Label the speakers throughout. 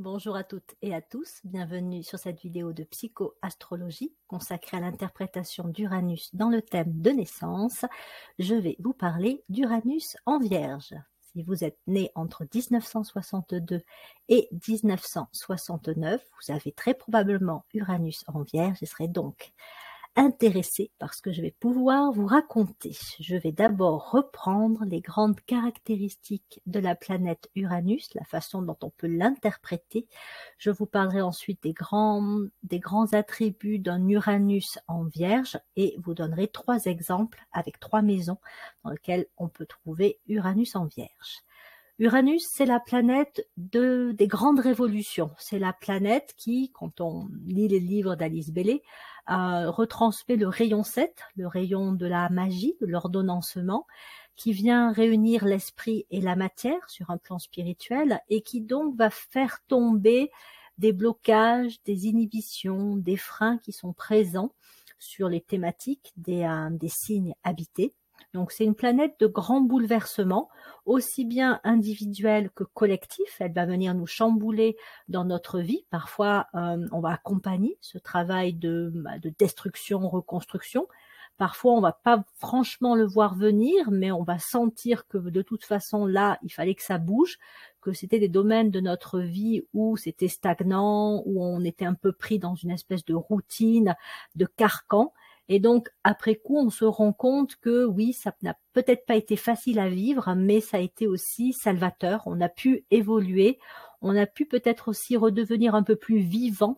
Speaker 1: Bonjour à toutes et à tous, bienvenue sur cette vidéo de psycho-astrologie consacrée à l'interprétation d'Uranus dans le thème de naissance. Je vais vous parler d'Uranus en Vierge. Si vous êtes né entre 1962 et 1969, vous avez très probablement Uranus en Vierge et serez donc intéressé par ce que je vais pouvoir vous raconter. Je vais d'abord reprendre les grandes caractéristiques de la planète Uranus, la façon dont on peut l'interpréter. Je vous parlerai ensuite des grands attributs d'un Uranus en Vierge et vous donnerai 3 exemples avec 3 maisons dans lesquelles on peut trouver Uranus en Vierge. Uranus, c'est la planète des grandes révolutions. C'est la planète qui, quand on lit les livres d'Alice Bailey, retransmet le rayon 7, le rayon de la magie, de l'ordonnancement, qui vient réunir l'esprit et la matière sur un plan spirituel et qui donc va faire tomber des blocages, des inhibitions, des freins qui sont présents sur les thématiques des signes habités. Donc c'est une planète de grands bouleversements, aussi bien individuels que collectifs. Elle va venir nous chambouler dans notre vie. Parfois, on va accompagner ce travail de destruction, reconstruction. Parfois, on va pas franchement le voir venir, mais on va sentir que de toute façon, là, il fallait que ça bouge, que c'était des domaines de notre vie où c'était stagnant, où on était un peu pris dans une espèce de routine, de carcan. Et donc, après coup, on se rend compte que oui, ça n'a peut-être pas été facile à vivre, mais ça a été aussi salvateur. On a pu évoluer, on a pu peut-être aussi redevenir un peu plus vivant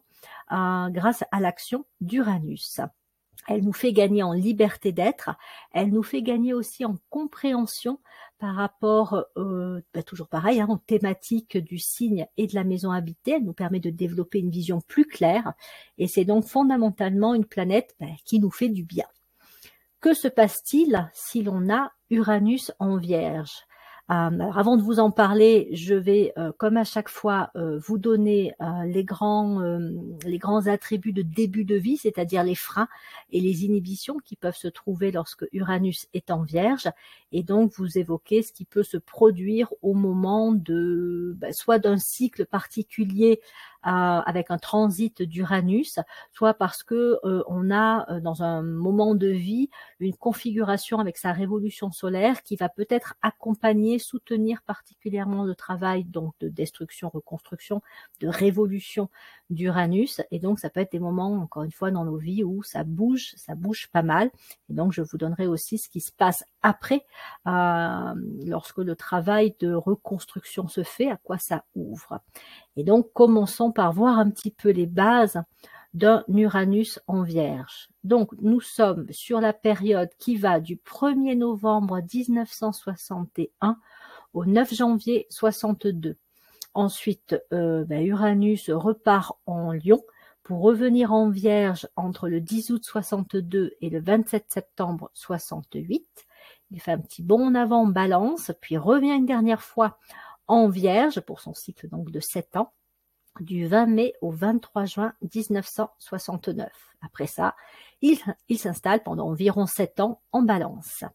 Speaker 1: grâce à l'action d'Uranus. Elle nous fait gagner en liberté d'être, elle nous fait gagner aussi en compréhension par rapport, toujours pareil, aux thématiques du signe et de la maison habitée. Elle nous permet de développer une vision plus claire et c'est donc fondamentalement une planète qui nous fait du bien. Que se passe-t-il si l'on a Uranus en Vierge ? Alors avant de vous en parler, je vais, comme à chaque fois, vous donner les grands attributs de début de vie, c'est-à-dire les freins et les inhibitions qui peuvent se trouver lorsque Uranus est en Vierge, et donc vous évoquer ce qui peut se produire au moment de soit d'un cycle particulier avec un transit d'Uranus, soit parce que on a dans un moment de vie une configuration avec sa révolution solaire qui va peut-être accompagner, soutenir particulièrement le travail donc de destruction, reconstruction, de révolution d'Uranus. Et donc ça peut être des moments, encore une fois, dans nos vies où ça bouge pas mal. Et donc je vous donnerai aussi ce qui se passe après, lorsque le travail de reconstruction se fait, à quoi ça ouvre. Et donc commençons par voir un petit peu les bases d'un Uranus en Vierge. Donc nous sommes sur la période qui va du 1er novembre 1961 au 9 janvier 62. Ensuite, Uranus repart en Lion pour revenir en Vierge entre le 10 août 62 et le 27 septembre 68. Il fait un petit bond en avant en Balance, puis revient une dernière fois en Vierge pour son cycle donc de 7 ans, du 20 mai au 23 juin 1969. Après ça, il s'installe pendant environ 7 ans en Balance.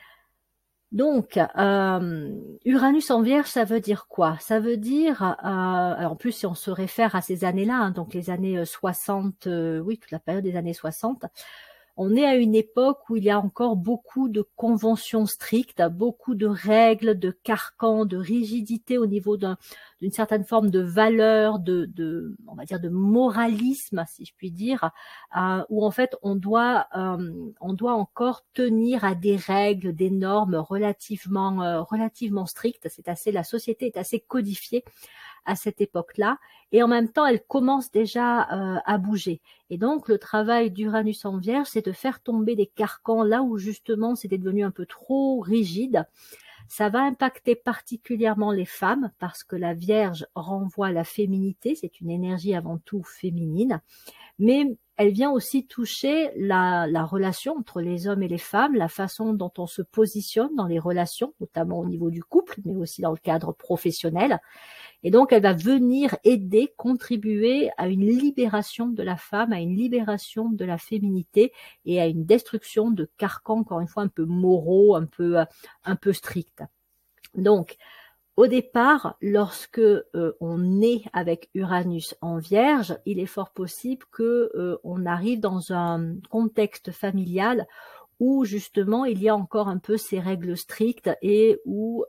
Speaker 1: Donc, Uranus en Vierge, ça veut dire quoi? Ça veut dire, alors en plus si on se réfère à ces années-là, donc les années 60, oui, toute la période des années 60, on est à une époque où il y a encore beaucoup de conventions strictes, beaucoup de règles, de carcans, de rigidité au niveau d'une certaine forme de valeur, on va dire de moralisme, si je puis dire, où en fait on doit encore tenir à des règles, des normes relativement strictes. La société est assez codifiée à cette époque-là, et en même temps, elle commence déjà à bouger. Et donc, le travail d'Uranus en Vierge, c'est de faire tomber des carcans là où justement c'était devenu un peu trop rigide. Ça va impacter particulièrement les femmes parce que la Vierge renvoie à la féminité, c'est une énergie avant tout féminine, mais elle vient aussi toucher la relation entre les hommes et les femmes, la façon dont on se positionne dans les relations, notamment au niveau du couple, mais aussi dans le cadre professionnel. Et donc, elle va venir aider, contribuer à une libération de la femme, à une libération de la féminité et à une destruction de carcans, encore une fois, un peu moraux, un peu stricts. Donc, Au départ, lorsque on est avec Uranus en Vierge, il est fort possible que on arrive dans un contexte familial où justement il y a encore un peu ces règles strictes et où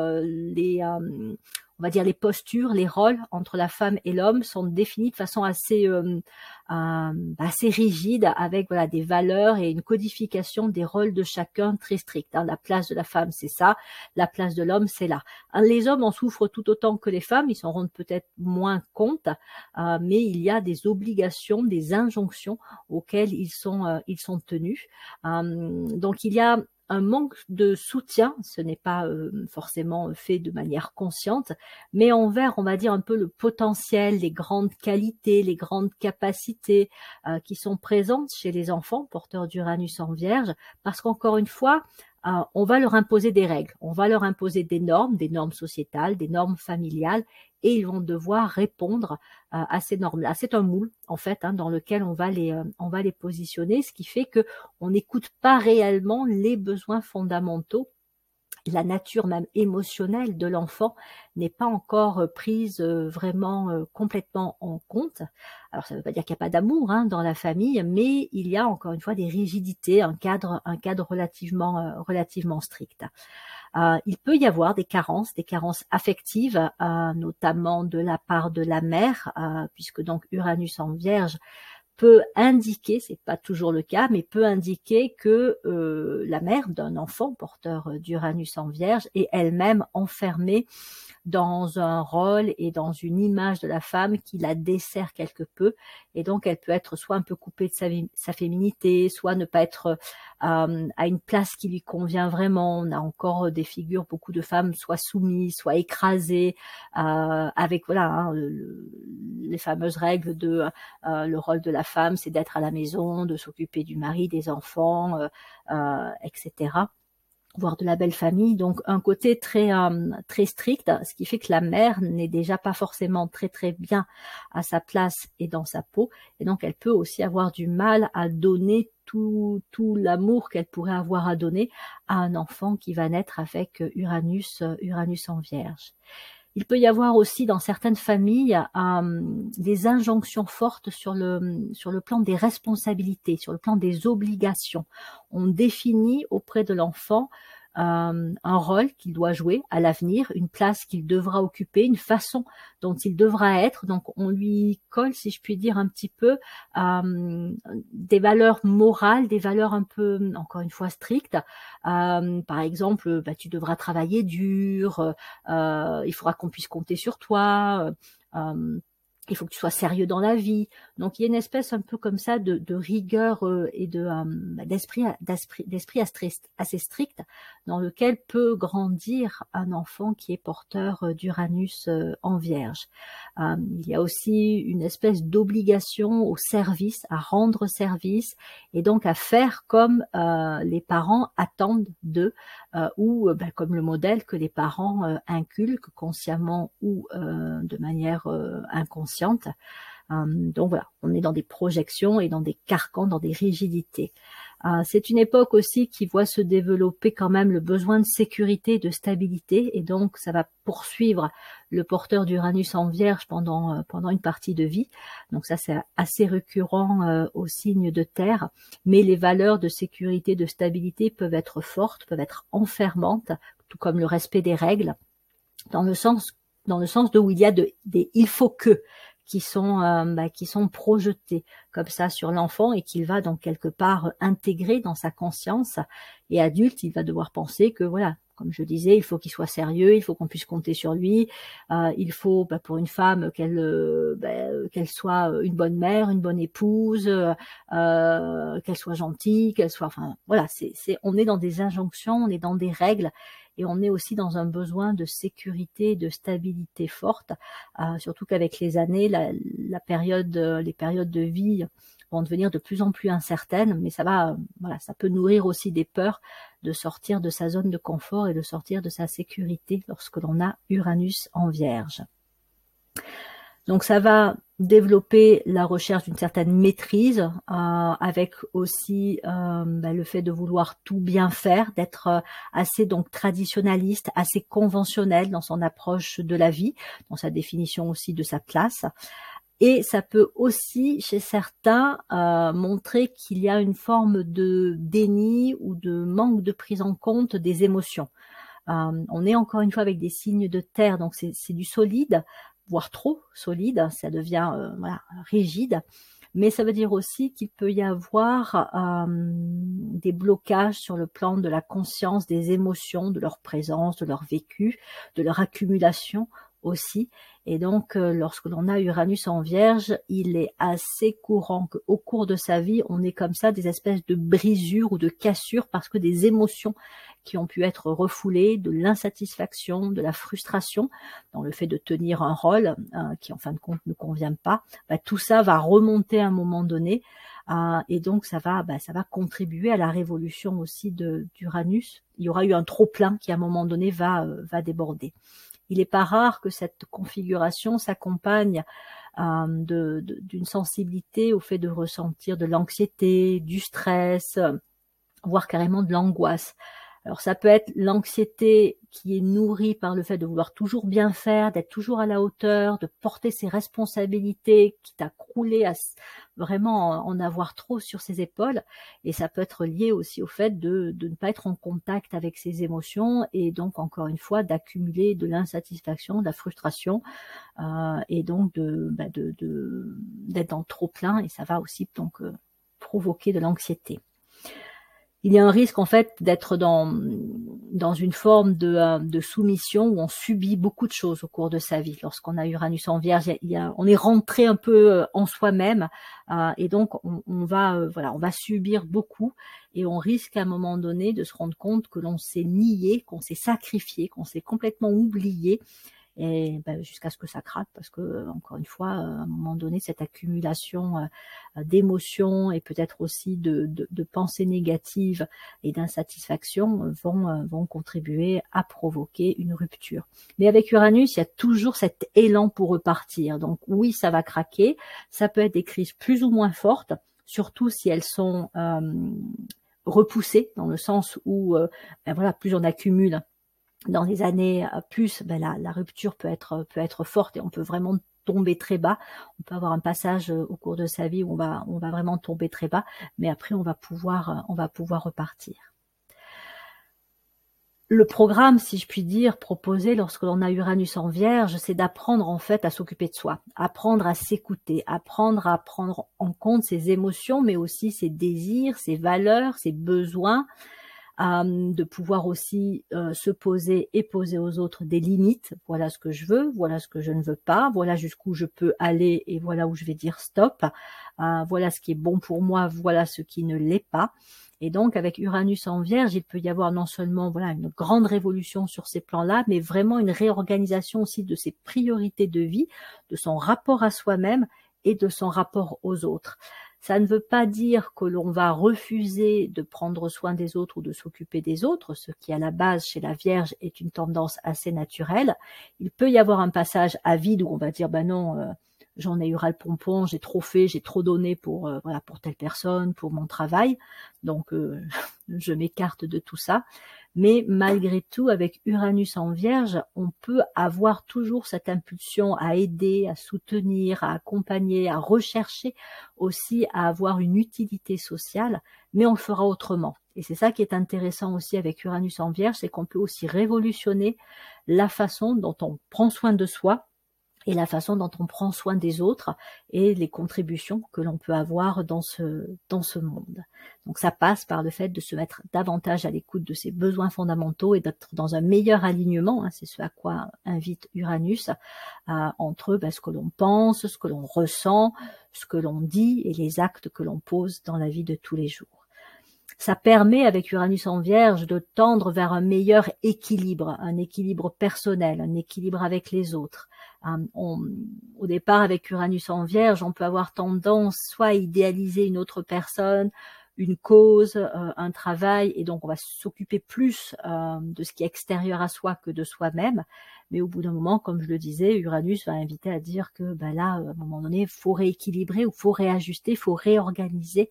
Speaker 1: on va dire les postures, les rôles entre la femme et l'homme sont définis de façon assez rigide, avec voilà des valeurs et une codification des rôles de chacun très stricte. Hein. La place de la femme, c'est ça, la place de l'homme, c'est là. Hein, les hommes en souffrent tout autant que les femmes, ils s'en rendent peut-être moins compte, mais il y a des obligations, des injonctions auxquelles ils sont tenus. Donc il y a un manque de soutien, ce n'est pas forcément fait de manière consciente, mais envers, on va dire, un peu le potentiel, les grandes qualités, les grandes capacités qui sont présentes chez les enfants porteurs d'Uranus en Vierge, parce qu'encore une fois, on va leur imposer des règles, on va leur imposer des normes sociétales, des normes familiales, et ils vont devoir répondre à ces normes-là. C'est un moule, en fait, hein, dans lequel on va les positionner, ce qui fait que on n'écoute pas réellement les besoins fondamentaux. La nature même émotionnelle de l'enfant n'est pas encore prise vraiment complètement en compte. Alors ça ne veut pas dire qu'il n'y a pas d'amour hein, dans la famille, mais il y a encore une fois des rigidités, un cadre relativement strict. Il peut y avoir des carences affectives, notamment de la part de la mère, puisque donc Uranus en Vierge peut indiquer, c'est pas toujours le cas, mais peut indiquer que la mère d'un enfant porteur d'Uranus en Vierge est elle-même enfermée dans un rôle et dans une image de la femme qui la dessert quelque peu, et donc elle peut être soit un peu coupée de sa féminité, soit ne pas être à une place qui lui convient vraiment. On a encore des figures, beaucoup de femmes soit soumises, soit écrasées, avec voilà hein, les fameuses règles de le rôle de la femme, c'est d'être à la maison, de s'occuper du mari, des enfants, etc., voire de la belle famille. Donc un côté très strict, ce qui fait que la mère n'est déjà pas forcément très bien à sa place et dans sa peau, et donc elle peut aussi avoir du mal à donner tout l'amour qu'elle pourrait avoir à donner à un enfant qui va naître avec Uranus en Vierge. Il peut y avoir aussi dans certaines familles des injonctions fortes sur le plan des responsabilités, sur le plan des obligations. On définit auprès de l'enfant un rôle qu'il doit jouer à l'avenir, une place qu'il devra occuper, une façon dont il devra être. Donc on lui colle, si je puis dire, un petit peu des valeurs morales, des valeurs un peu, encore une fois, strictes. Par exemple, tu devras travailler dur, il faudra qu'on puisse compter sur toi, il faut que tu sois sérieux dans la vie. Donc il y a une espèce un peu comme ça de rigueur et d'esprit assez strict dans lequel peut grandir un enfant qui est porteur d'Uranus en Vierge. Il y a aussi une espèce d'obligation au service, à rendre service, et donc à faire comme les parents attendent d'eux, ou comme le modèle que les parents inculquent consciemment ou de manière inconsciente. Donc voilà, on est dans des projections et dans des carcans, dans des rigidités. C'est une époque aussi qui voit se développer quand même le besoin de sécurité et de stabilité, et donc ça va poursuivre le porteur d'Uranus en Vierge pendant une partie de vie. Donc ça, c'est assez récurrent au signe de terre, mais les valeurs de sécurité, de stabilité peuvent être fortes, peuvent être enfermantes, tout comme le respect des règles, dans le sens de où il y a des il faut que qui sont projetés comme ça sur l'enfant, et qu'il va donc quelque part intégrer dans sa conscience. Et adulte, il va devoir penser que voilà, comme je disais, il faut qu'il soit sérieux, il faut qu'on puisse compter sur lui, il faut pour une femme qu'elle soit une bonne mère, une bonne épouse, qu'elle soit gentille, enfin voilà, on est dans des injonctions, on est dans des règles, et on est aussi dans un besoin de sécurité, de stabilité forte, surtout qu'avec les années, les périodes de vie vont devenir de plus en plus incertaines, mais ça peut nourrir aussi des peurs de sortir de sa zone de confort et de sortir de sa sécurité lorsque l'on a Uranus en Vierge. Donc ça va développer la recherche d'une certaine maîtrise, avec aussi le fait de vouloir tout bien faire, d'être assez donc traditionnaliste, assez conventionnel dans son approche de la vie, dans sa définition aussi de sa place. Et ça peut aussi, chez certains, montrer qu'il y a une forme de déni ou de manque de prise en compte des émotions. On est encore une fois avec des signes de terre, donc c'est du solide, voire trop solide, ça devient rigide. Mais ça veut dire aussi qu'il peut y avoir des blocages sur le plan de la conscience, des émotions, de leur présence, de leur vécu, de leur accumulation aussi. Et donc, lorsque l'on a Uranus en Vierge, il est assez courant qu'au cours de sa vie, on ait comme ça des espèces de brisures ou de cassures parce que des émotions qui ont pu être refoulées, de l'insatisfaction, de la frustration dans le fait de tenir un rôle qui en fin de compte ne convient pas, tout ça va remonter à un moment donné et donc ça va contribuer à la révolution aussi d'Uranus. Il y aura eu un trop-plein qui à un moment donné va déborder. Il n'est pas rare que cette configuration s'accompagne d'une sensibilité au fait de ressentir de l'anxiété, du stress, voire carrément de l'angoisse. Alors ça peut être l'anxiété qui est nourrie par le fait de vouloir toujours bien faire, d'être toujours à la hauteur, de porter ses responsabilités, quitte à crouler, à vraiment en avoir trop sur ses épaules. Et ça peut être lié aussi au fait de ne pas être en contact avec ses émotions et donc encore une fois d'accumuler de l'insatisfaction, de la frustration et donc d'être dans le trop plein et ça va aussi donc provoquer de l'anxiété. Il y a un risque en fait d'être dans une forme de soumission où on subit beaucoup de choses au cours de sa vie. Lorsqu'on a Uranus en Vierge, on est rentré un peu en soi-même et donc on va subir beaucoup et on risque à un moment donné de se rendre compte que l'on s'est nié, qu'on s'est sacrifié, qu'on s'est complètement oublié. Et jusqu'à ce que ça craque parce que encore une fois à un moment donné cette accumulation d'émotions et peut-être aussi de pensées négatives et d'insatisfaction vont contribuer à provoquer une rupture. Mais avec Uranus il y a toujours cet élan pour repartir, donc oui ça va craquer, ça peut être des crises plus ou moins fortes, surtout si elles sont repoussées dans le sens où plus on accumule dans les années plus, la rupture peut être forte et on peut vraiment tomber très bas. On peut avoir un passage au cours de sa vie où on va vraiment tomber très bas, mais après on va pouvoir repartir. Le programme, si je puis dire, proposé lorsque l'on a Uranus en Vierge, c'est d'apprendre en fait à s'occuper de soi, apprendre à s'écouter, apprendre à prendre en compte ses émotions, mais aussi ses désirs, ses valeurs, ses besoins, de pouvoir aussi se poser et poser aux autres des limites. Voilà ce que je veux, voilà ce que je ne veux pas, voilà jusqu'où je peux aller et voilà où je vais dire stop. Voilà ce qui est bon pour moi, voilà ce qui ne l'est pas. Et donc avec Uranus en Vierge, il peut y avoir non seulement une grande révolution sur ces plans-là, mais vraiment une réorganisation aussi de ses priorités de vie, de son rapport à soi-même et de son rapport aux autres. Ça ne veut pas dire que l'on va refuser de prendre soin des autres ou de s'occuper des autres, ce qui à la base chez la Vierge est une tendance assez naturelle. Il peut y avoir un passage à vide où on va dire non, j'en ai eu ras le pompon, j'ai trop fait, j'ai trop donné pour telle personne, pour mon travail, donc je m'écarte de tout ça. Mais malgré tout, avec Uranus en Vierge, on peut avoir toujours cette impulsion à aider, à soutenir, à accompagner, à rechercher aussi à avoir une utilité sociale, mais on le fera autrement. Et c'est ça qui est intéressant aussi avec Uranus en Vierge, c'est qu'on peut aussi révolutionner la façon dont on prend soin de soi, et la façon dont on prend soin des autres et les contributions que l'on peut avoir dans ce monde. Donc ça passe par le fait de se mettre davantage à l'écoute de ses besoins fondamentaux et d'être dans un meilleur alignement, c'est ce à quoi invite Uranus, entre ce que l'on pense, ce que l'on ressent, ce que l'on dit et les actes que l'on pose dans la vie de tous les jours. Ça permet, avec Uranus en Vierge, de tendre vers un meilleur équilibre, un équilibre personnel, un équilibre avec les autres. Au départ, avec Uranus en Vierge, on peut avoir tendance soit à idéaliser une autre personne, une cause, un travail, et donc on va s'occuper plus de ce qui est extérieur à soi que de soi-même. Mais au bout d'un moment, comme je le disais, Uranus va inviter à dire que là, à un moment donné, il faut rééquilibrer, ou faut réajuster, il faut réorganiser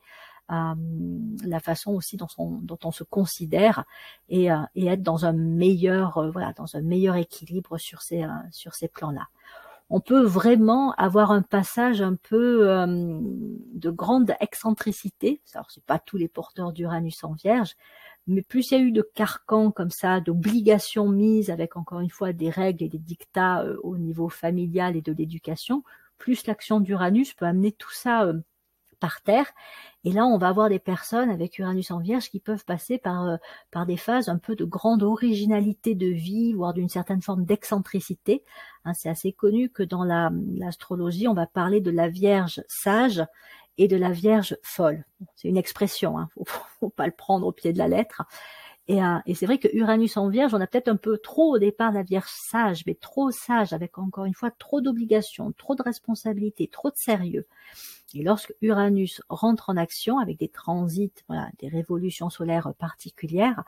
Speaker 1: la façon aussi dont on se considère, et être dans un meilleur dans un meilleur équilibre sur ces plans-là. On peut vraiment avoir un passage un peu de grande excentricité. Alors, c'est pas tous les porteurs d'Uranus en Vierge, mais plus il y a eu de carcans comme ça, d'obligations mises avec, encore une fois, des règles et des dictats au niveau familial et de l'éducation, plus l'action d'Uranus peut amener tout ça par terre. Et là, on va avoir des personnes avec Uranus en Vierge qui peuvent passer par des phases un peu de grande originalité de vie, voire d'une certaine forme d'excentricité. C'est assez connu que dans l'astrologie, on va parler de la Vierge sage et de la Vierge folle. C'est une expression, faut pas le prendre au pied de la lettre. Et c'est vrai que Uranus en Vierge, on a peut-être un peu trop au départ la Vierge sage, mais trop sage, avec encore une fois trop d'obligations, trop de responsabilités, trop de sérieux. Et lorsque Uranus rentre en action avec des transits, des révolutions solaires particulières,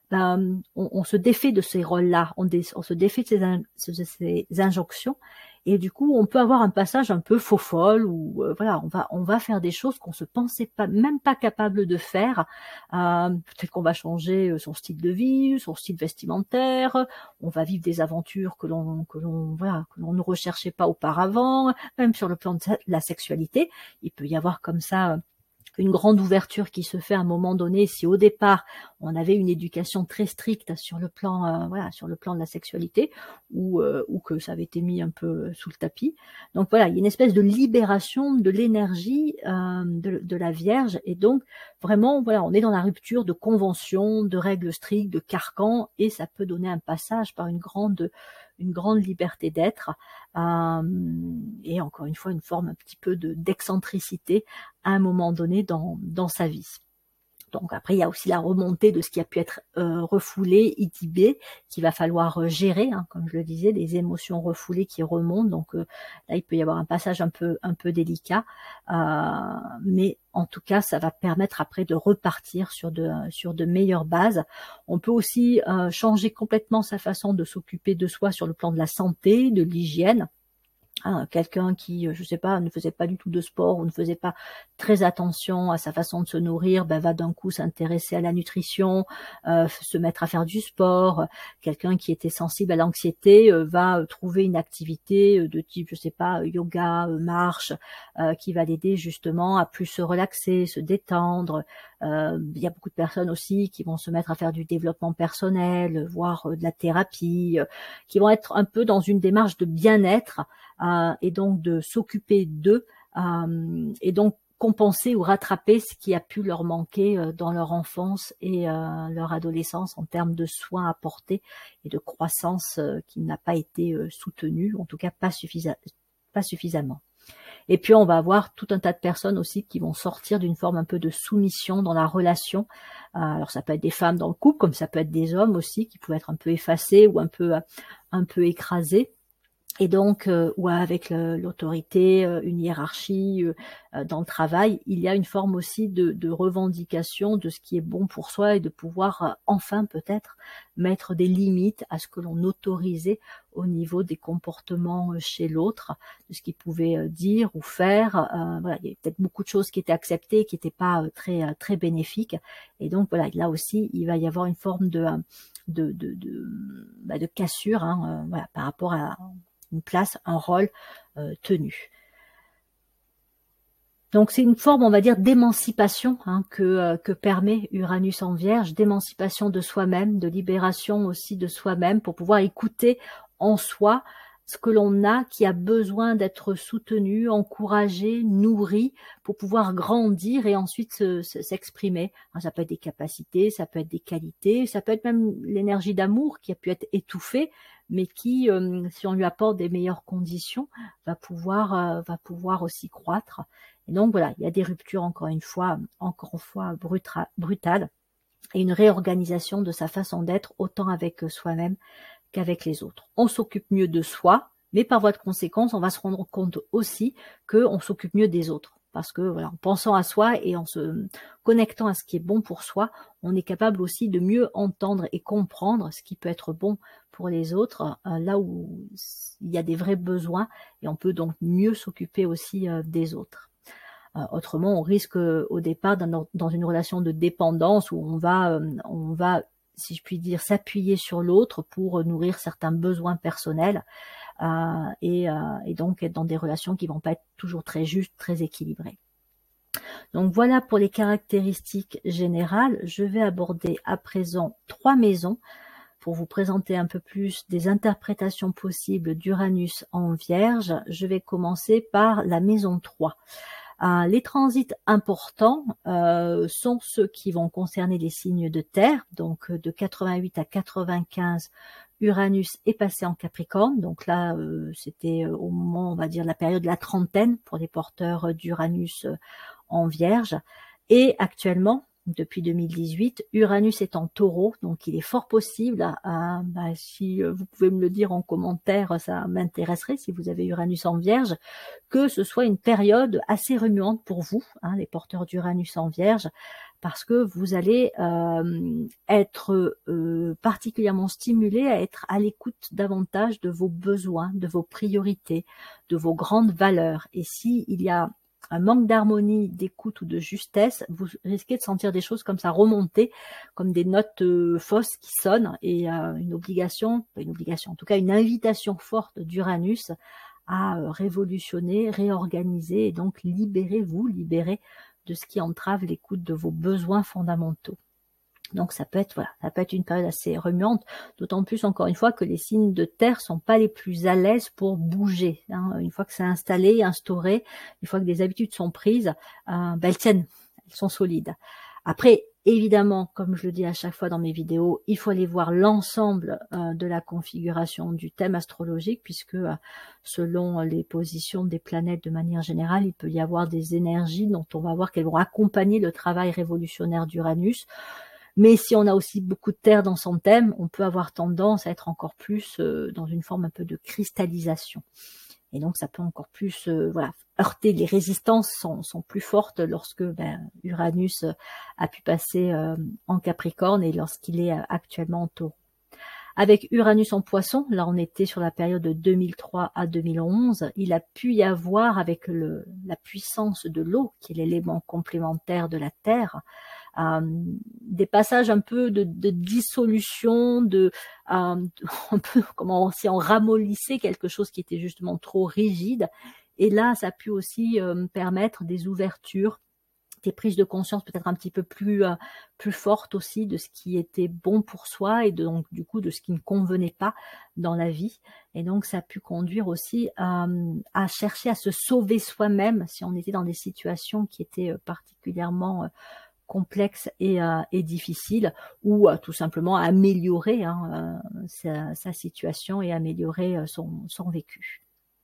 Speaker 1: on se défait de ces rôles-là, on se défait de ces injonctions, et du coup on peut avoir un passage un peu faux-folle où on va faire des choses qu'on se pensait même pas capable de faire. Peut-être qu'on va changer son style de vie, son style vestimentaire, on va vivre des aventures que l'on ne recherchait pas auparavant, même sur le plan de la sexualité. Il peut y avoir comme ça une grande ouverture qui se fait à un moment donné, si au départ on avait une éducation très stricte sur le plan de la sexualité, ou que ça avait été mis un peu sous le tapis. Donc il y a une espèce de libération de l'énergie de la Vierge, et donc vraiment on est dans la rupture de conventions, de règles strictes, de carcans, et ça peut donner un passage par une grande liberté d'être, et encore une fois une forme un petit peu d'excentricité à un moment donné dans sa vie. Donc après, il y a aussi la remontée de ce qui a pu être refoulé, inhibé, qu'il va falloir gérer, comme je le disais, des émotions refoulées qui remontent. Donc là, il peut y avoir un passage un peu délicat, mais en tout cas, ça va permettre après de repartir sur de meilleures bases. On peut aussi changer complètement sa façon de s'occuper de soi sur le plan de la santé, de l'hygiène. Quelqu'un qui, je sais pas, ne faisait pas du tout de sport, ou ne faisait pas très attention à sa façon de se nourrir, va d'un coup s'intéresser à la nutrition, se mettre à faire du sport. Quelqu'un qui était sensible à l'anxiété va trouver une activité de type, je sais pas, yoga, marche, qui va l'aider justement à plus se relaxer, se détendre. Il y a beaucoup de personnes aussi qui vont se mettre à faire du développement personnel, voire de la thérapie, qui vont être un peu dans une démarche de bien-être, et donc de s'occuper d'eux, et donc compenser ou rattraper ce qui a pu leur manquer dans leur enfance et leur adolescence en termes de soins apportés et de croissance qui n'a pas été soutenue, en tout cas pas suffisamment. Et puis on va avoir tout un tas de personnes aussi qui vont sortir d'une forme un peu de soumission dans la relation. Alors ça peut être des femmes dans le couple, comme ça peut être des hommes aussi qui peuvent être un peu effacés ou un peu écrasés. Et donc, ou avec l'autorité, une hiérarchie dans le travail, il y a une forme aussi de revendication de ce qui est bon pour soi, et de pouvoir enfin peut-être mettre des limites à ce que l'on autorisait au niveau des comportements chez l'autre, de ce qu'il pouvait dire ou faire. Il y a peut-être beaucoup de choses qui étaient acceptées, qui n'étaient pas très bénéfiques. Et donc là aussi, il va y avoir une forme de cassure, par rapport à une place, un rôle tenu. Donc c'est une forme, on va dire, d'émancipation que permet Uranus en Vierge, d'émancipation de soi-même, de libération aussi de soi-même, pour pouvoir écouter en soi ce que l'on a, qui a besoin d'être soutenu, encouragé, nourri, pour pouvoir grandir et ensuite s'exprimer. Ça peut être des capacités, ça peut être des qualités, ça peut être même l'énergie d'amour qui a pu être étouffée, mais qui, si on lui apporte des meilleures conditions, va pouvoir aussi croître. Et donc il y a des ruptures encore une fois brutales, et une réorganisation de sa façon d'être, autant avec soi-même qu'avec les autres. On s'occupe mieux de soi, mais par voie de conséquence, on va se rendre compte aussi qu'on s'occupe mieux des autres. parce que voilà, en pensant à soi et en se connectant à ce qui est bon pour soi, on est capable aussi de mieux entendre et comprendre ce qui peut être bon pour les autres, là où il y a des vrais besoins, et on peut donc mieux s'occuper aussi des autres. Autrement, on risque au départ dans une relation de dépendance où on va, si je puis dire, s'appuyer sur l'autre pour nourrir certains besoins personnels, et donc être dans des relations qui vont pas être toujours très justes, très équilibrées. Donc voilà pour les caractéristiques générales. Je vais aborder à présent 3 maisons pour vous présenter un peu plus des interprétations possibles d'Uranus en Vierge. Je vais commencer par la maison 3. Les transits importants sont ceux qui vont concerner les signes de terre. Donc de 88 à 95, Uranus est passé en Capricorne. Donc là, c'était au moment, on va dire, de la période de la trentaine pour les porteurs d'Uranus en Vierge. Et actuellement, depuis 2018, Uranus est en Taureau, donc il est fort possible, si vous pouvez me le dire en commentaire, ça m'intéresserait, si vous avez Uranus en Vierge, que ce soit une période assez remuante pour vous, les porteurs d'Uranus en Vierge, parce que vous allez être particulièrement stimulés à être à l'écoute davantage de vos besoins, de vos priorités, de vos grandes valeurs. Et s'il y a un manque d'harmonie, d'écoute ou de justesse, vous risquez de sentir des choses comme ça remonter, comme des notes fausses qui sonnent, et une obligation, en tout cas une invitation forte d'Uranus à révolutionner, réorganiser, et donc libérer de ce qui entrave l'écoute de vos besoins fondamentaux. Donc ça peut être une période assez remuante, d'autant plus encore une fois que les signes de terre sont pas les plus à l'aise pour bouger. Une fois que c'est installé, instauré, une fois que des habitudes sont prises, elles tiennent, elles sont solides. Après, évidemment, comme je le dis à chaque fois dans mes vidéos, il faut aller voir l'ensemble de la configuration du thème astrologique, puisque selon les positions des planètes de manière générale, il peut y avoir des énergies dont on va voir qu'elles vont accompagner le travail révolutionnaire d'Uranus. Mais si on a aussi beaucoup de terre dans son thème, on peut avoir tendance à être encore plus dans une forme un peu de cristallisation. Et donc ça peut encore plus heurter, les résistances sont plus fortes lorsque Uranus a pu passer en Capricorne et lorsqu'il est actuellement en Taureau. Avec Uranus en Poisson, là on était sur la période de 2003 à 2011, il a pu y avoir, avec la puissance de l'eau, qui est l'élément complémentaire de la Terre, des passages un peu de dissolution, un peu comment si on ramollissait quelque chose qui était justement trop rigide. Et là, ça a pu aussi permettre des ouvertures, des prises de conscience peut-être un petit peu plus fortes aussi de ce qui était bon pour soi, et donc du coup de ce qui ne convenait pas dans la vie. Et donc ça a pu conduire aussi à chercher à se sauver soi-même si on était dans des situations qui étaient particulièrement complexes et difficiles, ou tout simplement à améliorer sa situation et améliorer son vécu.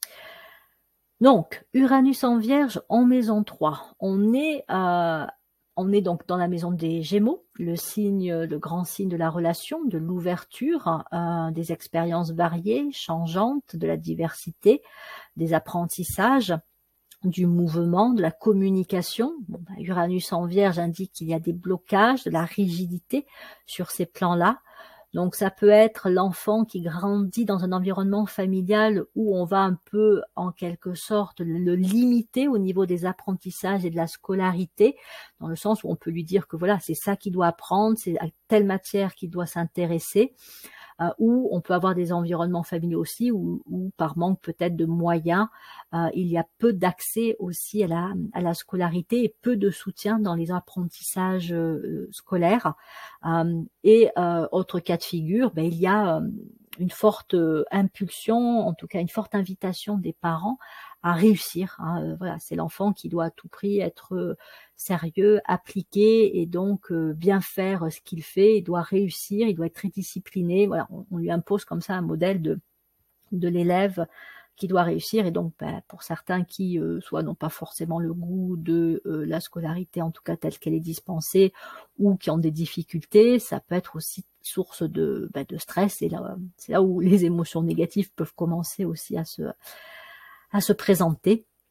Speaker 1: Donc, Uranus en Vierge en maison 3. On est donc dans la maison des Gémeaux, le grand signe de la relation, de l'ouverture, des expériences variées, changeantes, de la diversité, des apprentissages, du mouvement, de la communication. Uranus en Vierge indique qu'il y a des blocages, de la rigidité sur ces plans-là. Donc ça peut être l'enfant qui grandit dans un environnement familial où on va un peu, en quelque sorte, le limiter au niveau des apprentissages et de la scolarité, dans le sens où on peut lui dire que voilà, c'est ça qu'il doit apprendre, c'est à telle matière qu'il doit s'intéresser. Ou on peut avoir des environnements familiaux aussi où par manque peut-être de moyens, il y a peu d'accès aussi à la scolarité et peu de soutien dans les apprentissages scolaires. Et autre cas de figure, il y a une forte impulsion, en tout cas une forte invitation des parents à réussir. Voilà, c'est l'enfant qui doit à tout prix être sérieux, appliqué, et donc bien faire ce qu'il fait. Il doit réussir, il doit être très discipliné. Voilà, on lui impose comme ça un modèle de l'élève qui doit réussir. Et donc pour certains qui soit n'ont pas forcément le goût de la scolarité, en tout cas telle qu'elle est dispensée, ou qui ont des difficultés, ça peut être aussi source de stress. Et là, c'est là où les émotions négatives peuvent commencer aussi à se présenter.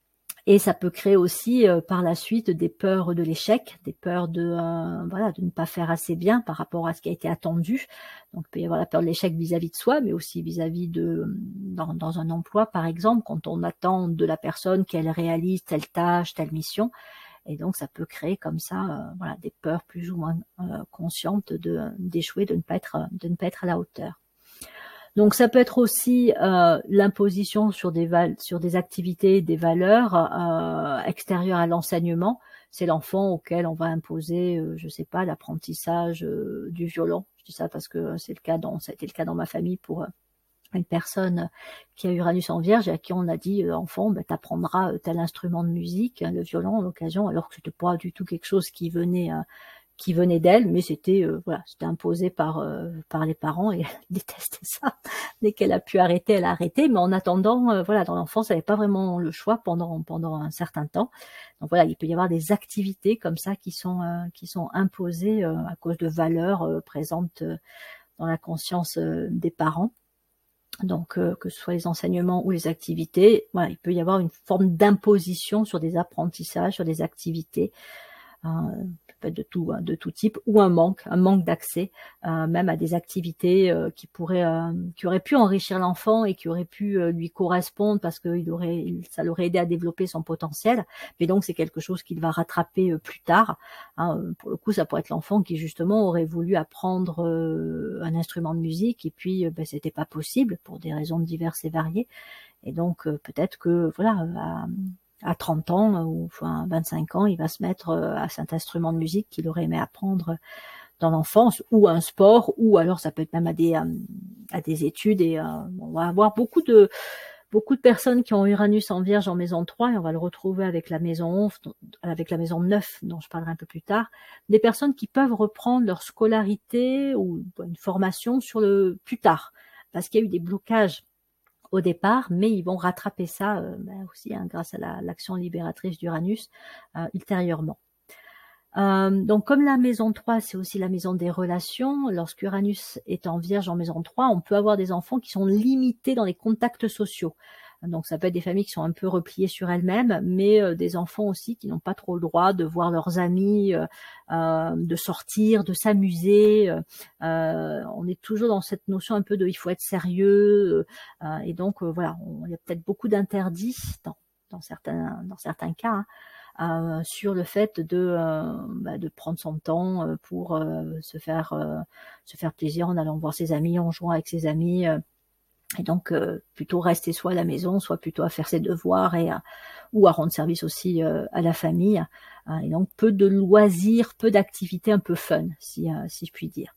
Speaker 1: Et ça peut créer aussi par la suite des peurs de l'échec, des peurs de voilà, de ne pas faire assez bien par rapport à ce qui a été attendu. Donc il peut y avoir la peur de l'échec vis-à-vis de soi, mais aussi vis-à-vis de dans un emploi par exemple, quand on attend de la personne qu'elle réalise telle tâche, telle mission. Et donc ça peut créer comme ça voilà, des peurs plus ou moins conscientes d'échouer, de ne pas être à la hauteur. Donc ça peut être aussi l'imposition sur des activités, des valeurs extérieures à l'enseignement. C'est l'enfant auquel on va imposer, je sais pas, l'apprentissage du violon. Je dis ça parce que ça a été le cas dans ma famille pour une personne qui a Uranus en Vierge et à qui on a dit enfant, ben, t'apprendras tel instrument de musique, le violon à l'occasion, alors que c'était pas du tout quelque chose qui venait d'elle, mais c'était voilà, c'était imposé par les parents et elle détestait ça. Dès qu'elle a pu arrêter, elle a arrêté. Mais en attendant, voilà, dans l'enfance, elle n'avait pas vraiment le choix pendant un certain temps. Donc voilà, il peut y avoir des activités comme ça qui sont imposées à cause de valeurs présentes dans la conscience des parents. Donc que ce soit les enseignements ou les activités, voilà, il peut y avoir une forme d'imposition sur des apprentissages, sur des activités. Peut être de tout type, ou un manque d'accès même à des activités qui auraient pu enrichir l'enfant et qui auraient pu lui correspondre parce que ça l'aurait aidé à développer son potentiel, mais donc c'est quelque chose qu'il va rattraper plus tard. Pour le coup, ça pourrait être l'enfant qui justement aurait voulu apprendre un instrument de musique et puis c'était pas possible pour des raisons diverses et variées, et donc peut-être que voilà, à 30 ans ou enfin 25 ans, il va se mettre à cet instrument de musique qu'il aurait aimé apprendre dans l'enfance, ou un sport, ou alors ça peut être même à des études. Et on va avoir beaucoup de personnes qui ont Uranus en Vierge en maison 3, et on va le retrouver avec la maison 11, avec la maison 9, dont je parlerai un peu plus tard. Des personnes qui peuvent reprendre leur scolarité ou une formation plus tard, parce qu'il y a eu des blocages au départ, mais ils vont rattraper ça aussi grâce à l'action libératrice d'Uranus ultérieurement. Donc comme la maison 3, c'est aussi la maison des relations, lorsqu'Uranus est en Vierge en maison 3, on peut avoir des enfants qui sont limités dans les contacts sociaux. Donc ça peut être des familles qui sont un peu repliées sur elles-mêmes, mais des enfants aussi qui n'ont pas trop le droit de voir leurs amis, de sortir, de s'amuser. On est toujours dans cette notion un peu de il faut être sérieux, et donc voilà, il y a peut-être beaucoup d'interdits dans certains cas, sur le fait de prendre son temps pour se faire plaisir en allant voir ses amis, en jouant avec ses amis. Et donc plutôt rester soit à la maison, soit plutôt à faire ses devoirs ou à rendre service aussi à la famille. Et donc peu de loisirs, peu d'activités un peu fun, si je puis dire.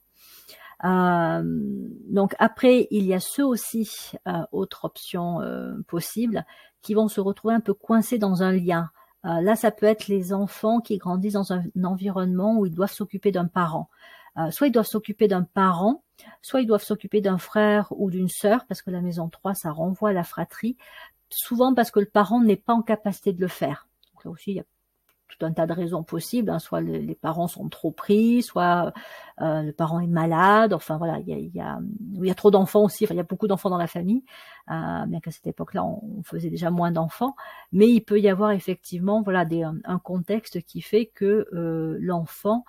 Speaker 1: Donc après, il y a ceux aussi, autre option possible, qui vont se retrouver un peu coincés dans un lien. Là, ça peut être les enfants qui grandissent dans un environnement où ils doivent s'occuper d'un parent. Soit ils doivent s'occuper d'un parent, soit ils doivent s'occuper d'un frère ou d'une sœur, parce que la maison 3, ça renvoie à la fratrie, souvent parce que le parent n'est pas en capacité de le faire. Donc là aussi, il y a tout un tas de raisons possibles, soit les parents sont trop pris, soit le parent est malade, enfin voilà, il y a trop d'enfants aussi, enfin il y a beaucoup d'enfants dans la famille, bien qu'à cette époque-là on faisait déjà moins d'enfants, mais il peut y avoir effectivement voilà un contexte qui fait que l'enfant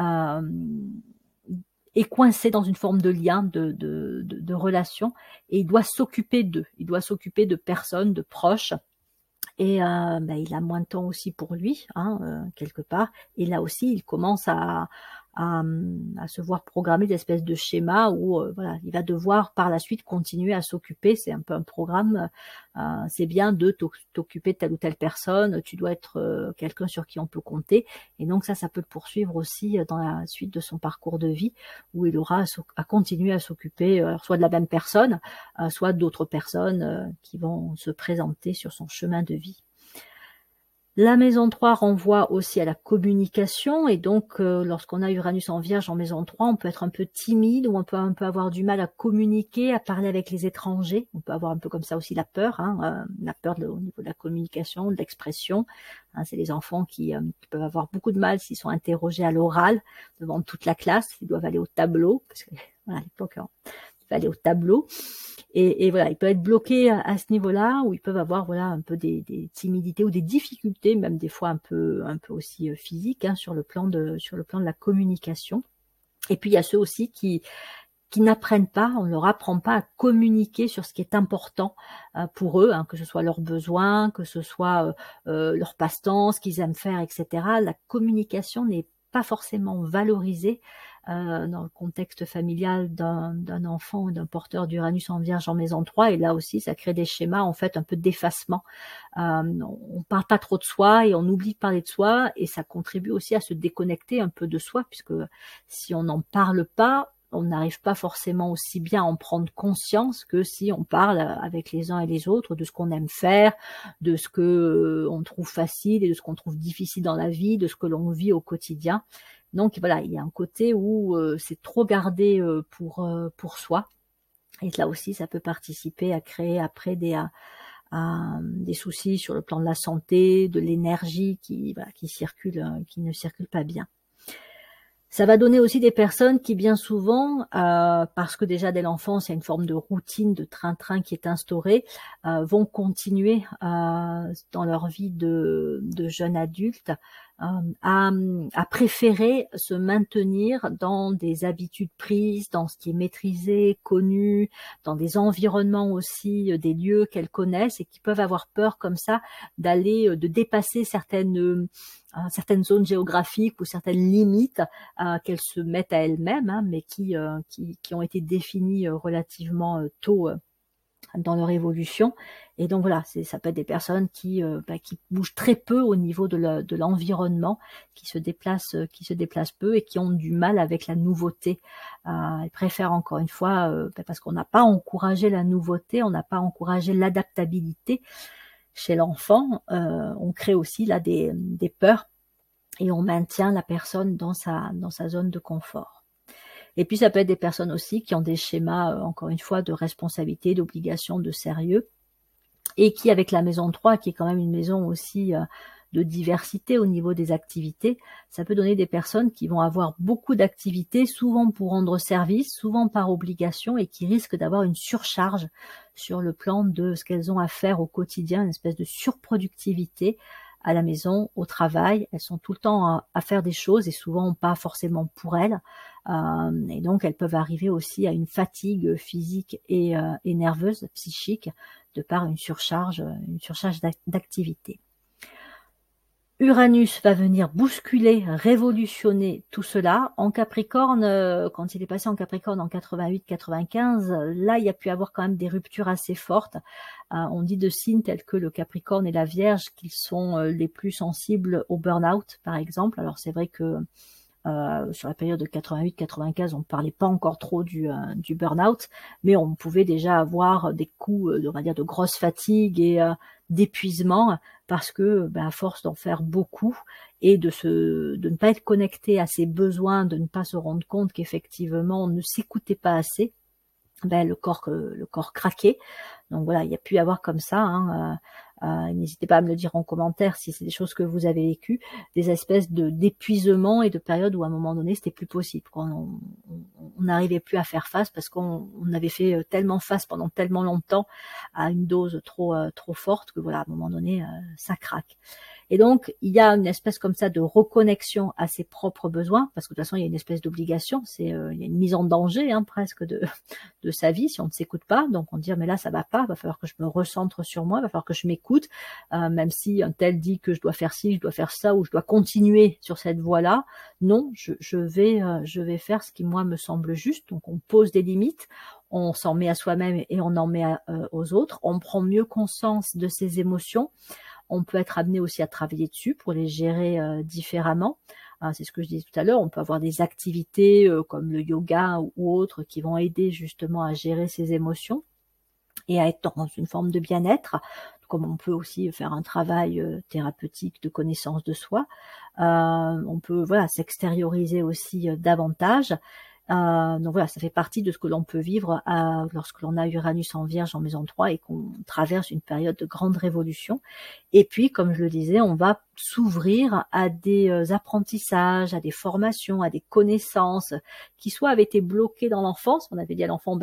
Speaker 1: est coincé dans une forme de lien, de relation, et il doit s'occuper d'eux, il doit s'occuper de personnes, de proches. Et il a moins de temps aussi pour lui, quelque part. Et là aussi, il commence à se voir programmer des espèces de schémas où voilà, il va devoir par la suite continuer à s'occuper. C'est un peu un programme. C'est bien de t'occuper de telle ou telle personne. Tu dois être quelqu'un sur qui on peut compter. Et donc ça peut le poursuivre aussi dans la suite de son parcours de vie, où il aura à continuer à s'occuper soit de la même personne, soit d'autres personnes qui vont se présenter sur son chemin de vie. La maison 3 renvoie aussi à la communication, et donc lorsqu'on a Uranus en Vierge en maison 3, on peut être un peu timide, ou on peut un peu avoir du mal à communiquer, à parler avec les étrangers. On peut avoir un peu comme ça aussi la peur, la peur au niveau de la communication, de l'expression. C'est les enfants qui peuvent avoir beaucoup de mal s'ils sont interrogés à l'oral devant toute la classe. Ils doivent aller au tableau, parce que voilà, à l'époque, aller au tableau. Et voilà, ils peuvent être bloqués à ce niveau-là, ou ils peuvent avoir voilà un peu des timidités ou des difficultés, même des fois un peu aussi physiques, hein, sur le plan de la communication. Et puis il y a ceux aussi qui n'apprennent pas, on leur apprend pas à communiquer sur ce qui est important pour eux, hein, que ce soit leurs besoins, que ce soit leur passe-temps, ce qu'ils aiment faire, etc. La communication n'est pas forcément valorisée dans le contexte familial d'un enfant ou d'un porteur d'Uranus en Vierge en maison 3, et là aussi ça crée des schémas en fait un peu d'effacement. On parle pas trop de soi et on oublie de parler de soi, et ça contribue aussi à se déconnecter un peu de soi, puisque si on n'en parle pas, on n'arrive pas forcément aussi bien à en prendre conscience que si on parle avec les uns et les autres de ce qu'on aime faire, de ce que on trouve facile et de ce qu'on trouve difficile dans la vie, de ce que l'on vit au quotidien. Donc voilà, il y a un côté où c'est trop gardé pour soi, et là aussi ça peut participer à créer après des soucis sur le plan de la santé, de l'énergie qui ne circule pas bien. Ça va donner aussi des personnes qui bien souvent, parce que déjà dès l'enfance il y a une forme de routine, de train-train qui est instaurée, vont continuer dans leur vie de jeune adulte à préférer se maintenir dans des habitudes prises, dans ce qui est maîtrisé, connu, dans des environnements aussi, des lieux qu'elles connaissent, et qui peuvent avoir peur comme ça de dépasser certaines zones géographiques ou certaines limites qu'elles se mettent à elles-mêmes, hein, mais qui ont été définies relativement tôt dans leur évolution. Et donc voilà, ça peut être des personnes qui bougent très peu au niveau de l'environnement, qui se déplacent peu et qui ont du mal avec la nouveauté. Elles préfèrent encore une fois, parce qu'on n'a pas encouragé la nouveauté, on n'a pas encouragé l'adaptabilité chez l'enfant, on crée aussi là des peurs, et on maintient la personne dans sa zone de confort. Et puis ça peut être des personnes aussi qui ont des schémas, encore une fois, de responsabilité, d'obligation, de sérieux, et qui, avec la maison 3, qui est quand même une maison aussi de diversité au niveau des activités, ça peut donner des personnes qui vont avoir beaucoup d'activités, souvent pour rendre service, souvent par obligation, et qui risquent d'avoir une surcharge sur le plan de ce qu'elles ont à faire au quotidien, une espèce de surproductivité à la maison, au travail. Elles sont tout le temps à faire des choses, et souvent pas forcément pour elles. Et donc elles peuvent arriver aussi à une fatigue physique et nerveuse, psychique, de par une surcharge d'activité. Uranus va venir bousculer, révolutionner tout cela. En Capricorne, quand il est passé en Capricorne en 88-95, là il y a pu avoir quand même des ruptures assez fortes. On dit de signes tels que le Capricorne et la Vierge qu'ils sont les plus sensibles au burn-out, par exemple. Alors c'est vrai que sur la période de 88-95, on ne parlait pas encore trop du burn-out, mais on pouvait déjà avoir des coups, on va dire, de grosse fatigue et d'épuisement, parce que à force d'en faire beaucoup et de ne pas être connecté à ses besoins, de ne pas se rendre compte qu'effectivement on ne s'écoutait pas assez, le corps craquait. Donc voilà, il y a pu y avoir comme ça, hein, n'hésitez pas à me le dire en commentaire si c'est des choses que vous avez vécues, des espèces d'épuisement et de périodes où à un moment donné c'était plus possible, quand on n'arrivait plus à faire face, parce qu'on avait fait tellement face pendant tellement longtemps à une dose trop forte, que voilà, à un moment donné ça craque. Et donc, il y a une espèce comme ça de reconnexion à ses propres besoins, parce que de toute façon, il y a une espèce d'obligation, il y a une mise en danger, hein, presque de sa vie si on ne s'écoute pas. Donc on dit, mais là ça va pas, va falloir que je me recentre sur moi, va falloir que je m'écoute, même si un tel dit que je dois faire ci, je dois faire ça, ou je dois continuer sur cette voie-là. Non, je vais faire ce qui moi me semble juste. Donc on pose des limites, on s'en met à soi-même et on en met aux autres, on prend mieux conscience de ses émotions. On peut être amené aussi à travailler dessus pour les gérer différemment. C'est ce que je disais tout à l'heure, on peut avoir des activités comme le yoga ou autres qui vont aider justement à gérer ses émotions et à être dans une forme de bien-être, comme on peut aussi faire un travail thérapeutique de connaissance de soi. On peut s'extérioriser aussi davantage. Donc voilà, ça fait partie de ce que l'on peut vivre lorsque l'on a Uranus en Vierge en maison 3 et qu'on traverse une période de grande révolution. Et puis, comme je le disais, on va s'ouvrir à des apprentissages, à des formations, à des connaissances qui soit avaient été bloquées dans l'enfance. On avait dit à l'enfant, non,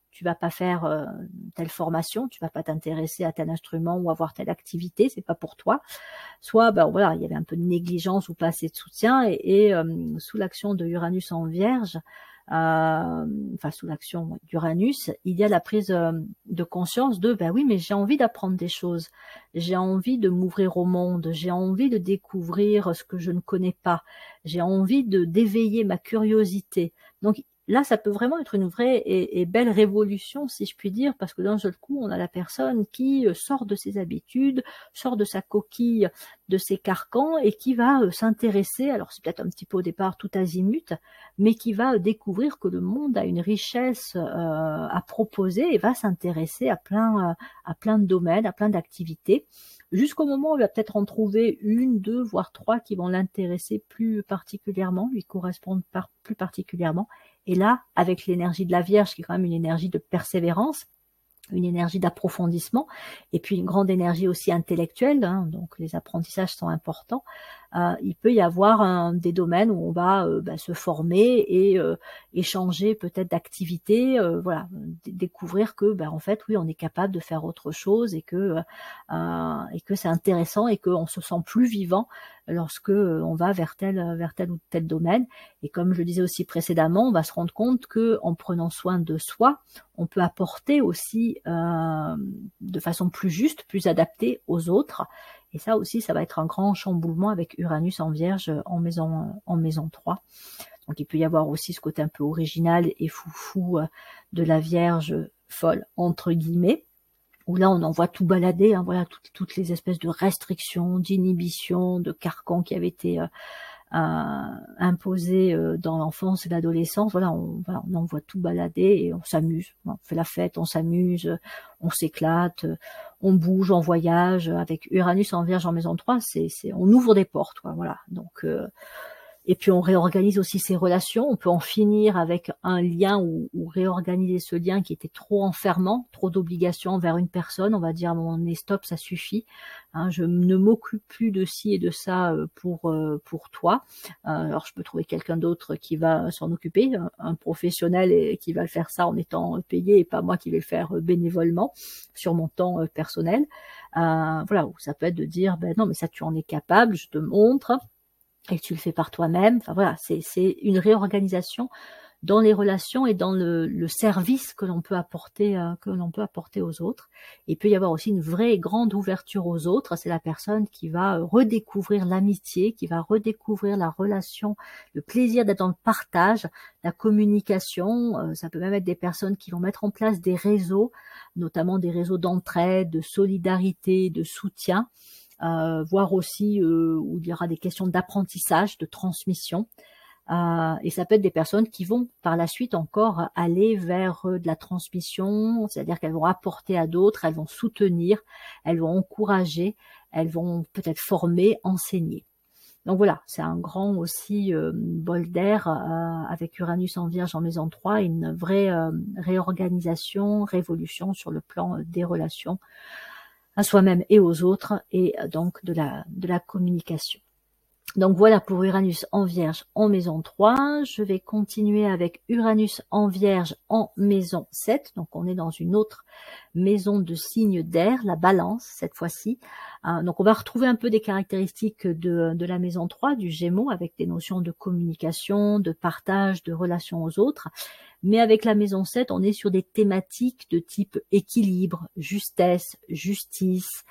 Speaker 1: tu vas pas faire telle formation, tu vas pas t'intéresser à tel instrument ou avoir telle activité, c'est pas pour toi. Soit, ben voilà, il y avait un peu de négligence ou pas assez de soutien, et sous l'action de Uranus en Vierge, enfin sous l'action d'Uranus, il y a la prise de conscience de, ben oui, mais j'ai envie d'apprendre des choses, j'ai envie de m'ouvrir au monde, j'ai envie de découvrir ce que je ne connais pas, j'ai envie d'éveiller ma curiosité. Donc là, ça peut vraiment être une vraie et belle révolution, si je puis dire, parce que d'un seul coup, on a la personne qui sort de ses habitudes, sort de sa coquille, de ses carcans, et qui va s'intéresser, alors c'est peut-être un petit peu au départ tout azimut, mais qui va découvrir que le monde a une richesse à proposer, et va s'intéresser à plein de domaines, à plein d'activités, jusqu'au moment où il va peut-être en trouver une, deux, voire trois qui vont l'intéresser plus particulièrement, lui correspondre plus particulièrement. Et là, avec l'énergie de la Vierge, qui est quand même une énergie de persévérance, une énergie d'approfondissement, et puis une grande énergie aussi intellectuelle, hein, donc les apprentissages sont importants, il peut y avoir des domaines où on va se former et échanger peut-être d'activités, voilà, découvrir que en fait oui, on est capable de faire autre chose, et que c'est intéressant, et qu'on se sent plus vivant lorsque on va vers tel ou tel domaine. Et comme je le disais aussi précédemment, on va se rendre compte que en prenant soin de soi, on peut apporter aussi de façon plus juste, plus adaptée aux autres. Et ça aussi, ça va être un grand chamboulement avec Uranus en Vierge en maison 3. Donc il peut y avoir aussi ce côté un peu original et foufou de la Vierge folle, entre guillemets, où là on en voit tout balader, hein, voilà, toutes les espèces de restrictions, d'inhibitions, de carcans qui avaient été imposés dans l'enfance et l'adolescence. Voilà, on en voit tout balader, et on s'amuse, on fait la fête, on s'amuse, on s'éclate, on bouge, on voyage. Avec Uranus en Vierge en maison 3, on ouvre des portes, quoi, voilà. Donc et puis on réorganise aussi ses relations, on peut en finir avec un lien, ou réorganiser ce lien qui était trop enfermant, trop d'obligations envers une personne. On va dire, bon, stop, ça suffit, hein, je ne m'occupe plus de ci et de ça pour toi. Alors je peux trouver quelqu'un d'autre qui va s'en occuper, un professionnel, et qui va le faire ça en étant payé, et pas moi qui vais le faire bénévolement sur mon temps personnel. Voilà, où ça peut être de dire, non mais ça tu en es capable, je te montre, et tu le fais par toi-même. Enfin voilà, c'est une réorganisation dans les relations et dans le service que l'on peut apporter aux autres. Et il peut y avoir aussi une vraie et grande ouverture aux autres. C'est la personne qui va redécouvrir l'amitié, qui va redécouvrir la relation, le plaisir d'être dans le partage, la communication. Ça peut même être des personnes qui vont mettre en place des réseaux, notamment des réseaux d'entraide, de solidarité, de soutien. Voire aussi où il y aura des questions d'apprentissage, de transmission. Et ça peut être des personnes qui vont par la suite encore aller vers de la transmission, c'est-à-dire qu'elles vont apporter à d'autres, elles vont soutenir, elles vont encourager, elles vont peut-être former, enseigner. Donc voilà, c'est un grand aussi bol d'air avec Uranus en Vierge en maison 3, une vraie réorganisation, révolution sur le plan des relations à soi-même et aux autres, et donc de la communication. Donc voilà pour Uranus en Vierge en maison 3. Je vais continuer avec Uranus en Vierge en maison 7. Donc on est dans une autre maison de signe d'air, la Balance cette fois-ci. Donc on va retrouver un peu des caractéristiques de la maison 3, du Gémeaux, avec des notions de communication, de partage, de relation aux autres. Mais avec la maison 7, on est sur des thématiques de type équilibre, justesse, justice,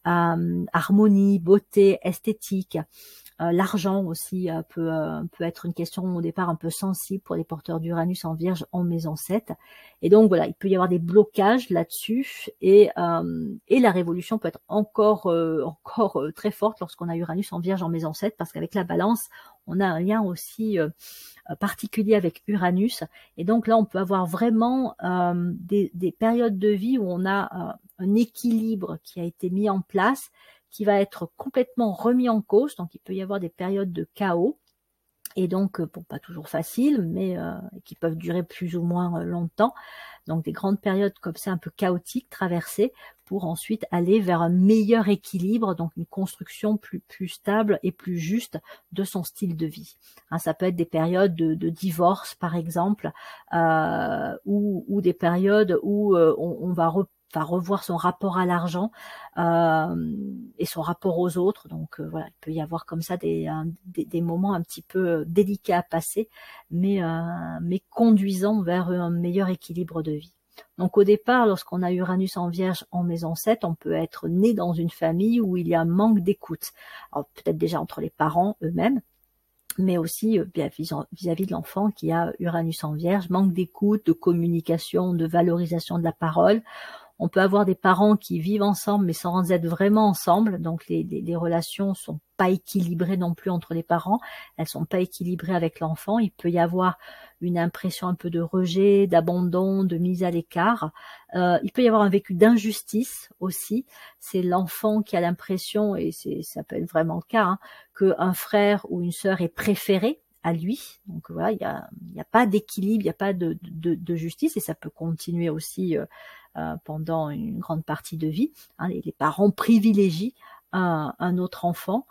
Speaker 1: harmonie, beauté, esthétique. L'argent aussi peut être une question au départ un peu sensible pour les porteurs d'Uranus en Vierge en maison 7. Et donc voilà, il peut y avoir des blocages là-dessus, et la révolution peut être encore très forte lorsqu'on a Uranus en Vierge en maison 7, parce qu'avec la Balance, on a un lien aussi particulier avec Uranus. Et donc là, on peut avoir vraiment des périodes de vie où on a un équilibre qui a été mis en place, qui va être complètement remis en cause. Donc il peut y avoir des périodes de chaos, et donc bon, pas toujours facile, mais qui peuvent durer plus ou moins longtemps. Donc des grandes périodes comme ça, un peu chaotiques, traversées, pour ensuite aller vers un meilleur équilibre, donc une construction plus stable et plus juste de son style de vie. Hein, ça peut être des périodes de divorce, par exemple, ou des périodes où on va revoir son rapport à l'argent et son rapport aux autres. Donc voilà, il peut y avoir comme ça des moments un petit peu délicats à passer, mais conduisant vers un meilleur équilibre de vie. Donc au départ, lorsqu'on a Uranus en Vierge en maison 7, on peut être né dans une famille où il y a un manque d'écoute. Alors peut-être déjà entre les parents eux-mêmes, mais aussi vis-à-vis de l'enfant qui a Uranus en Vierge, manque d'écoute, de communication, de valorisation de la parole. On peut avoir des parents qui vivent ensemble mais sans être vraiment ensemble, donc les relations sont pas équilibrées non plus entre les parents, elles sont pas équilibrées avec l'enfant. Il peut y avoir une impression un peu de rejet, d'abandon, de mise à l'écart. Il peut y avoir un vécu d'injustice aussi. C'est l'enfant qui a l'impression, et ça peut être vraiment le cas, hein, qu'un frère ou une sœur est préféré à lui. Donc voilà, il y a pas d'équilibre, il n'y a pas de justice, et ça peut continuer aussi pendant une grande partie de vie. Hein, les parents privilégient un autre enfant.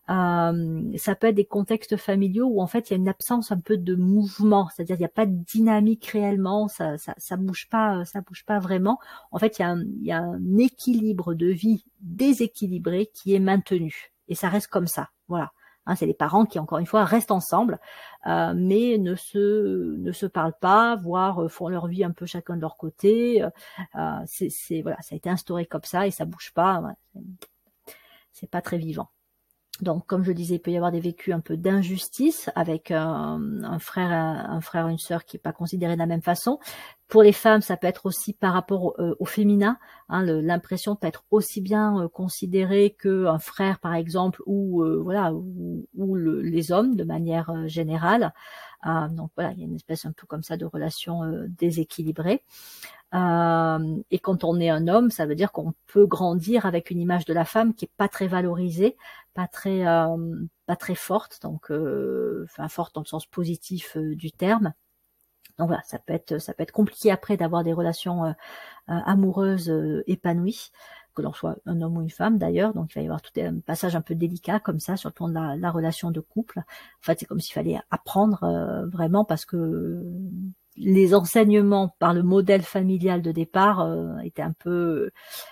Speaker 1: Ça peut être des contextes familiaux où en fait il y a une absence un peu de mouvement, c'est-à-dire il n'y a pas de dynamique réellement, ça bouge pas, vraiment. En fait, il y a un équilibre de vie déséquilibré qui est maintenu, et ça reste comme ça. Voilà. Hein, c'est les parents qui, encore une fois, restent ensemble, mais ne se parlent pas, voire font leur vie un peu chacun de leur côté. Voilà, ça a été instauré comme ça et ça bouge pas. Ouais, c'est pas très vivant. Donc, comme je disais, il peut y avoir des vécus un peu d'injustice avec un frère, une sœur qui n'est pas considéré de la même façon. Pour les femmes, ça peut être aussi par rapport au féminin. Hein, l'impression peut être aussi bien considérée qu'un frère, par exemple, ou les hommes de manière générale. Donc voilà, il y a une espèce un peu comme ça de relation déséquilibrée. Et quand on est un homme, ça veut dire qu'on peut grandir avec une image de la femme qui est pas très valorisée, pas très forte, donc forte dans le sens positif du terme. Donc voilà, ça peut être compliqué après d'avoir des relations amoureuses épanouies, que l'on soit un homme ou une femme d'ailleurs. Donc il va y avoir tout un passage un peu délicat comme ça sur le plan de la relation de couple. En fait, c'est comme s'il fallait apprendre vraiment, parce que les enseignements par le modèle familial de départ étaient un peu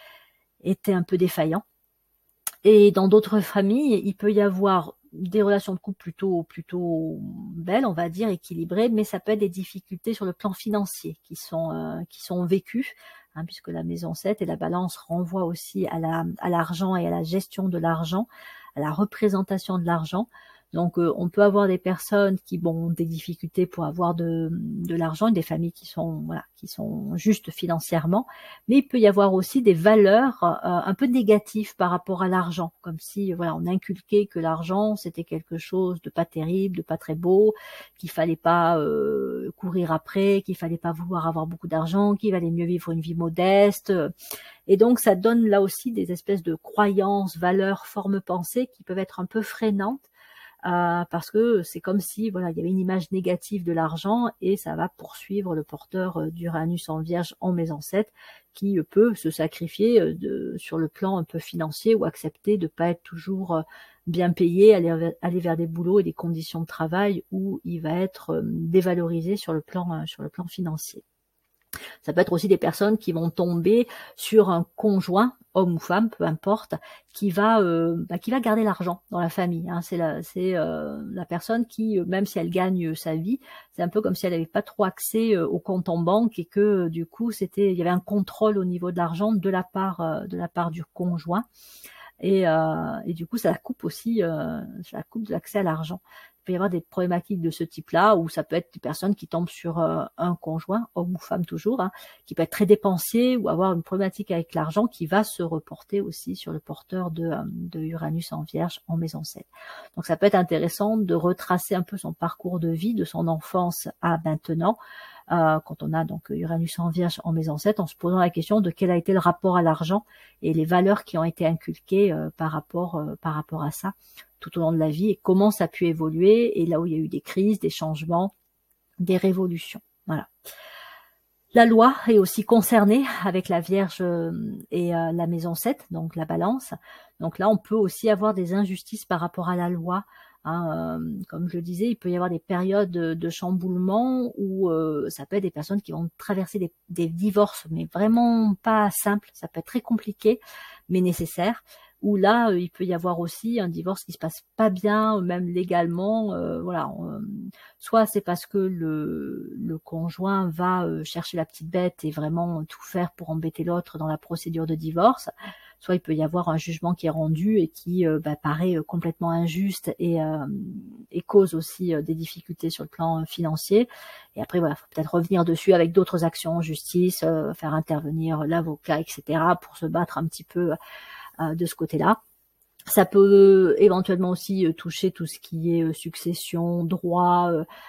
Speaker 1: défaillants. Et dans d'autres familles, il peut y avoir des relations de couple plutôt belles, on va dire, équilibrées, mais ça peut être des difficultés sur le plan financier qui sont vécues, hein, puisque la maison 7 et la balance renvoient aussi à l'argent et à la gestion de l'argent, à la représentation de l'argent. Donc on peut avoir des personnes qui ont des difficultés pour avoir de l'argent, des familles qui sont justes financièrement, mais il peut y avoir aussi des valeurs un peu négatives par rapport à l'argent, comme si on inculquait que l'argent c'était quelque chose de pas terrible, de pas très beau, qu'il fallait pas courir après, qu'il fallait pas vouloir avoir beaucoup d'argent, qu'il valait mieux vivre une vie modeste. Et donc ça donne là aussi des espèces de croyances, valeurs, formes pensées qui peuvent être un peu freinantes. Parce que c'est comme si il y avait une image négative de l'argent, et ça va poursuivre le porteur d'Uranus en Vierge en maison 7, qui peut se sacrifier sur le plan un peu financier, ou accepter de pas être toujours bien payé, aller vers des boulots et des conditions de travail où il va être dévalorisé sur le plan financier. Ça peut être aussi des personnes qui vont tomber sur un conjoint, homme ou femme, peu importe, qui va garder l'argent dans la famille. Hein. C'est la personne qui, même si elle gagne sa vie, c'est un peu comme si elle n'avait pas trop accès au compte en banque, et que du coup il y avait un contrôle au niveau de l'argent de la part du conjoint. Et du coup, ça la coupe de l'accès à l'argent. Il peut y avoir des problématiques de ce type-là, où ça peut être des personnes qui tombent sur un conjoint, homme ou femme toujours, hein, qui peut être très dépensier, ou avoir une problématique avec l'argent qui va se reporter aussi sur le porteur de Uranus en Vierge en maison 7. Donc ça peut être intéressant de retracer un peu son parcours de vie, de son enfance à maintenant, quand on a donc Uranus en Vierge en maison 7, en se posant la question de quel a été le rapport à l'argent et les valeurs qui ont été inculquées par rapport à ça tout au long de la vie, et comment ça a pu évoluer, et là où il y a eu des crises, des changements, des révolutions. Voilà. La loi est aussi concernée avec la Vierge et la maison 7, donc la balance. Donc là, on peut aussi avoir des injustices par rapport à la loi. Hein, comme je le disais, il peut y avoir des périodes de chamboulement où ça peut être des personnes qui vont traverser des divorces, mais vraiment pas simples. Ça peut être très compliqué, mais nécessaire. Où là, il peut y avoir aussi un divorce qui se passe pas bien, même légalement. Voilà. Soit c'est parce que le conjoint va chercher la petite bête et vraiment tout faire pour embêter l'autre dans la procédure de divorce. Soit il peut y avoir un jugement qui est rendu et qui paraît complètement injuste et cause aussi des difficultés sur le plan financier. Et après, voilà, faut peut-être revenir dessus avec d'autres actions en justice, faire intervenir l'avocat, etc., pour se battre un petit peu de ce côté-là. Ça peut éventuellement aussi toucher tout ce qui est succession, droit,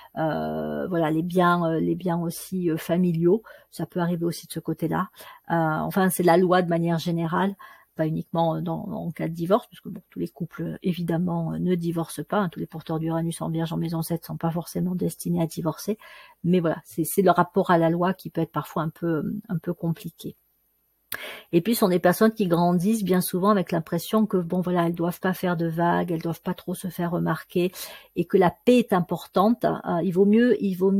Speaker 1: voilà, les biens aussi familiaux. Ça peut arriver aussi de ce côté-là. Enfin, c'est la loi de manière générale, pas uniquement en cas de divorce, parce que bon, tous les couples évidemment ne divorcent pas. Hein, tous les porteurs d'Uranus en Vierge en maison 7 sont pas forcément destinés à divorcer. Mais voilà, c'est le rapport à la loi qui peut être parfois un peu compliqué. Et puis, ce sont des personnes qui grandissent bien souvent avec l'impression que, bon, voilà, elles doivent pas faire de vagues, elles doivent pas trop se faire remarquer, et que la paix est importante. Il vaut mieux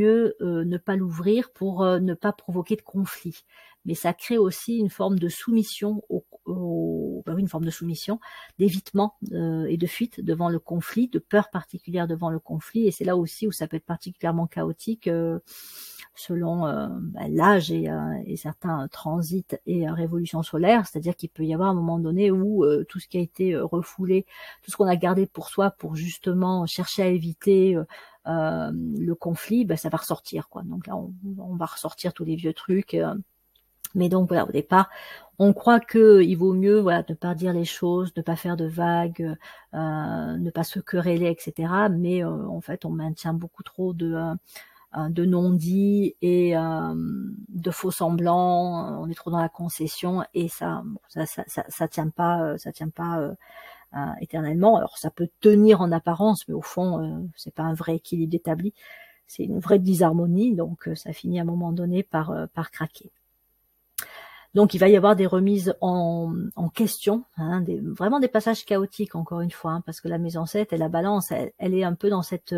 Speaker 1: ne pas l'ouvrir pour ne pas provoquer de conflit. Mais ça crée aussi une forme de soumission, une forme de soumission, d'évitement et de fuite devant le conflit, de peur particulière devant le conflit. Et c'est là aussi où ça peut être particulièrement chaotique. Selon l'âge et certains transits et révolutions solaires, c'est-à-dire qu'il peut y avoir un moment donné où tout ce qui a été refoulé, tout ce qu'on a gardé pour soi pour justement chercher à éviter le conflit, ça va ressortir, quoi. Donc là, on va ressortir tous les vieux trucs. Mais donc voilà, au départ, on croit que il vaut mieux, voilà, ne pas dire les choses, ne pas faire de vagues, ne pas se quereller, etc. Mais en fait, on maintient beaucoup trop de non-dits et de faux semblants. On est trop dans la concession et ça tient pas, éternellement. Alors ça peut tenir en apparence, mais au fond, c'est pas un vrai équilibre établi. C'est une vraie disharmonie, donc ça finit à un moment donné par craquer. Donc il va y avoir des remises en question, hein, vraiment des passages chaotiques encore une fois, hein, parce que la maison 7 et la balance, elle est un peu dans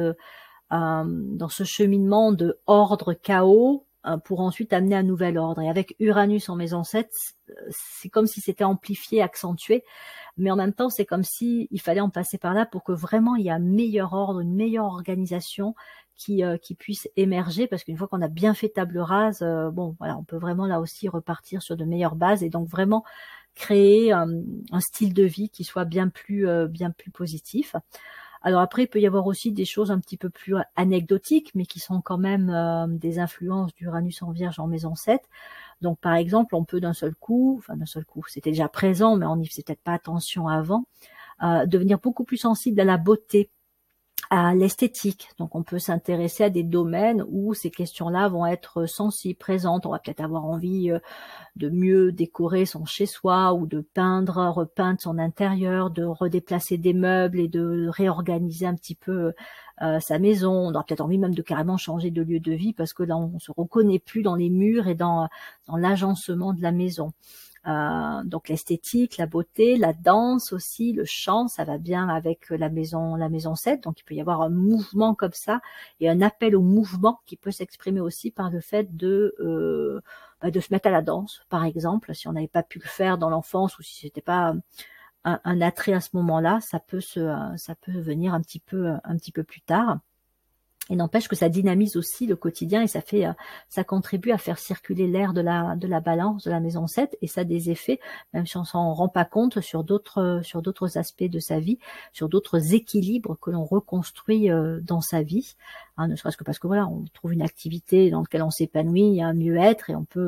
Speaker 1: ce cheminement de ordre chaos pour ensuite amener un nouvel ordre. Et avec Uranus en maison 7, c'est comme si c'était amplifié, accentué, mais en même temps c'est comme si il fallait en passer par là pour que vraiment il y ait un meilleur ordre, une meilleure organisation qui puisse émerger, parce qu'une fois qu'on a bien fait table rase, bon voilà, on peut vraiment là aussi repartir sur de meilleures bases et donc vraiment créer un style de vie qui soit bien plus positif. Alors après, il peut y avoir aussi des choses un petit peu plus anecdotiques, mais qui sont quand même des influences d'Uranus en Vierge en maison 7. Donc par exemple, on peut d'un seul coup, c'était déjà présent, mais on n'y faisait peut-être pas attention avant, devenir beaucoup plus sensible à la beauté, à l'esthétique. Donc on peut s'intéresser à des domaines où ces questions-là vont être sensibles, présentes. On va peut-être avoir envie de mieux décorer son chez-soi ou de repeindre son intérieur, de redéplacer des meubles et de réorganiser un petit peu sa maison. On aura peut-être envie même de carrément changer de lieu de vie parce que là on se reconnaît plus dans les murs et dans l'agencement de la maison. Donc l'esthétique, la beauté, la danse aussi, le chant, ça va bien avec la maison 7. Donc il peut y avoir un mouvement comme ça et un appel au mouvement qui peut s'exprimer aussi par le fait de se mettre à la danse, par exemple, si on n'avait pas pu le faire dans l'enfance ou si c'était pas un attrait à ce moment-là, ça peut venir un petit peu plus tard. Et n'empêche que ça dynamise aussi le quotidien et ça contribue à faire circuler l'air de la balance de la maison 7 et ça a des effets, même si on s'en rend pas compte, sur d'autres aspects de sa vie, sur d'autres équilibres que l'on reconstruit dans sa vie, hein, ne serait-ce que parce que voilà, on trouve une activité dans laquelle on s'épanouit, il y a un mieux-être et on peut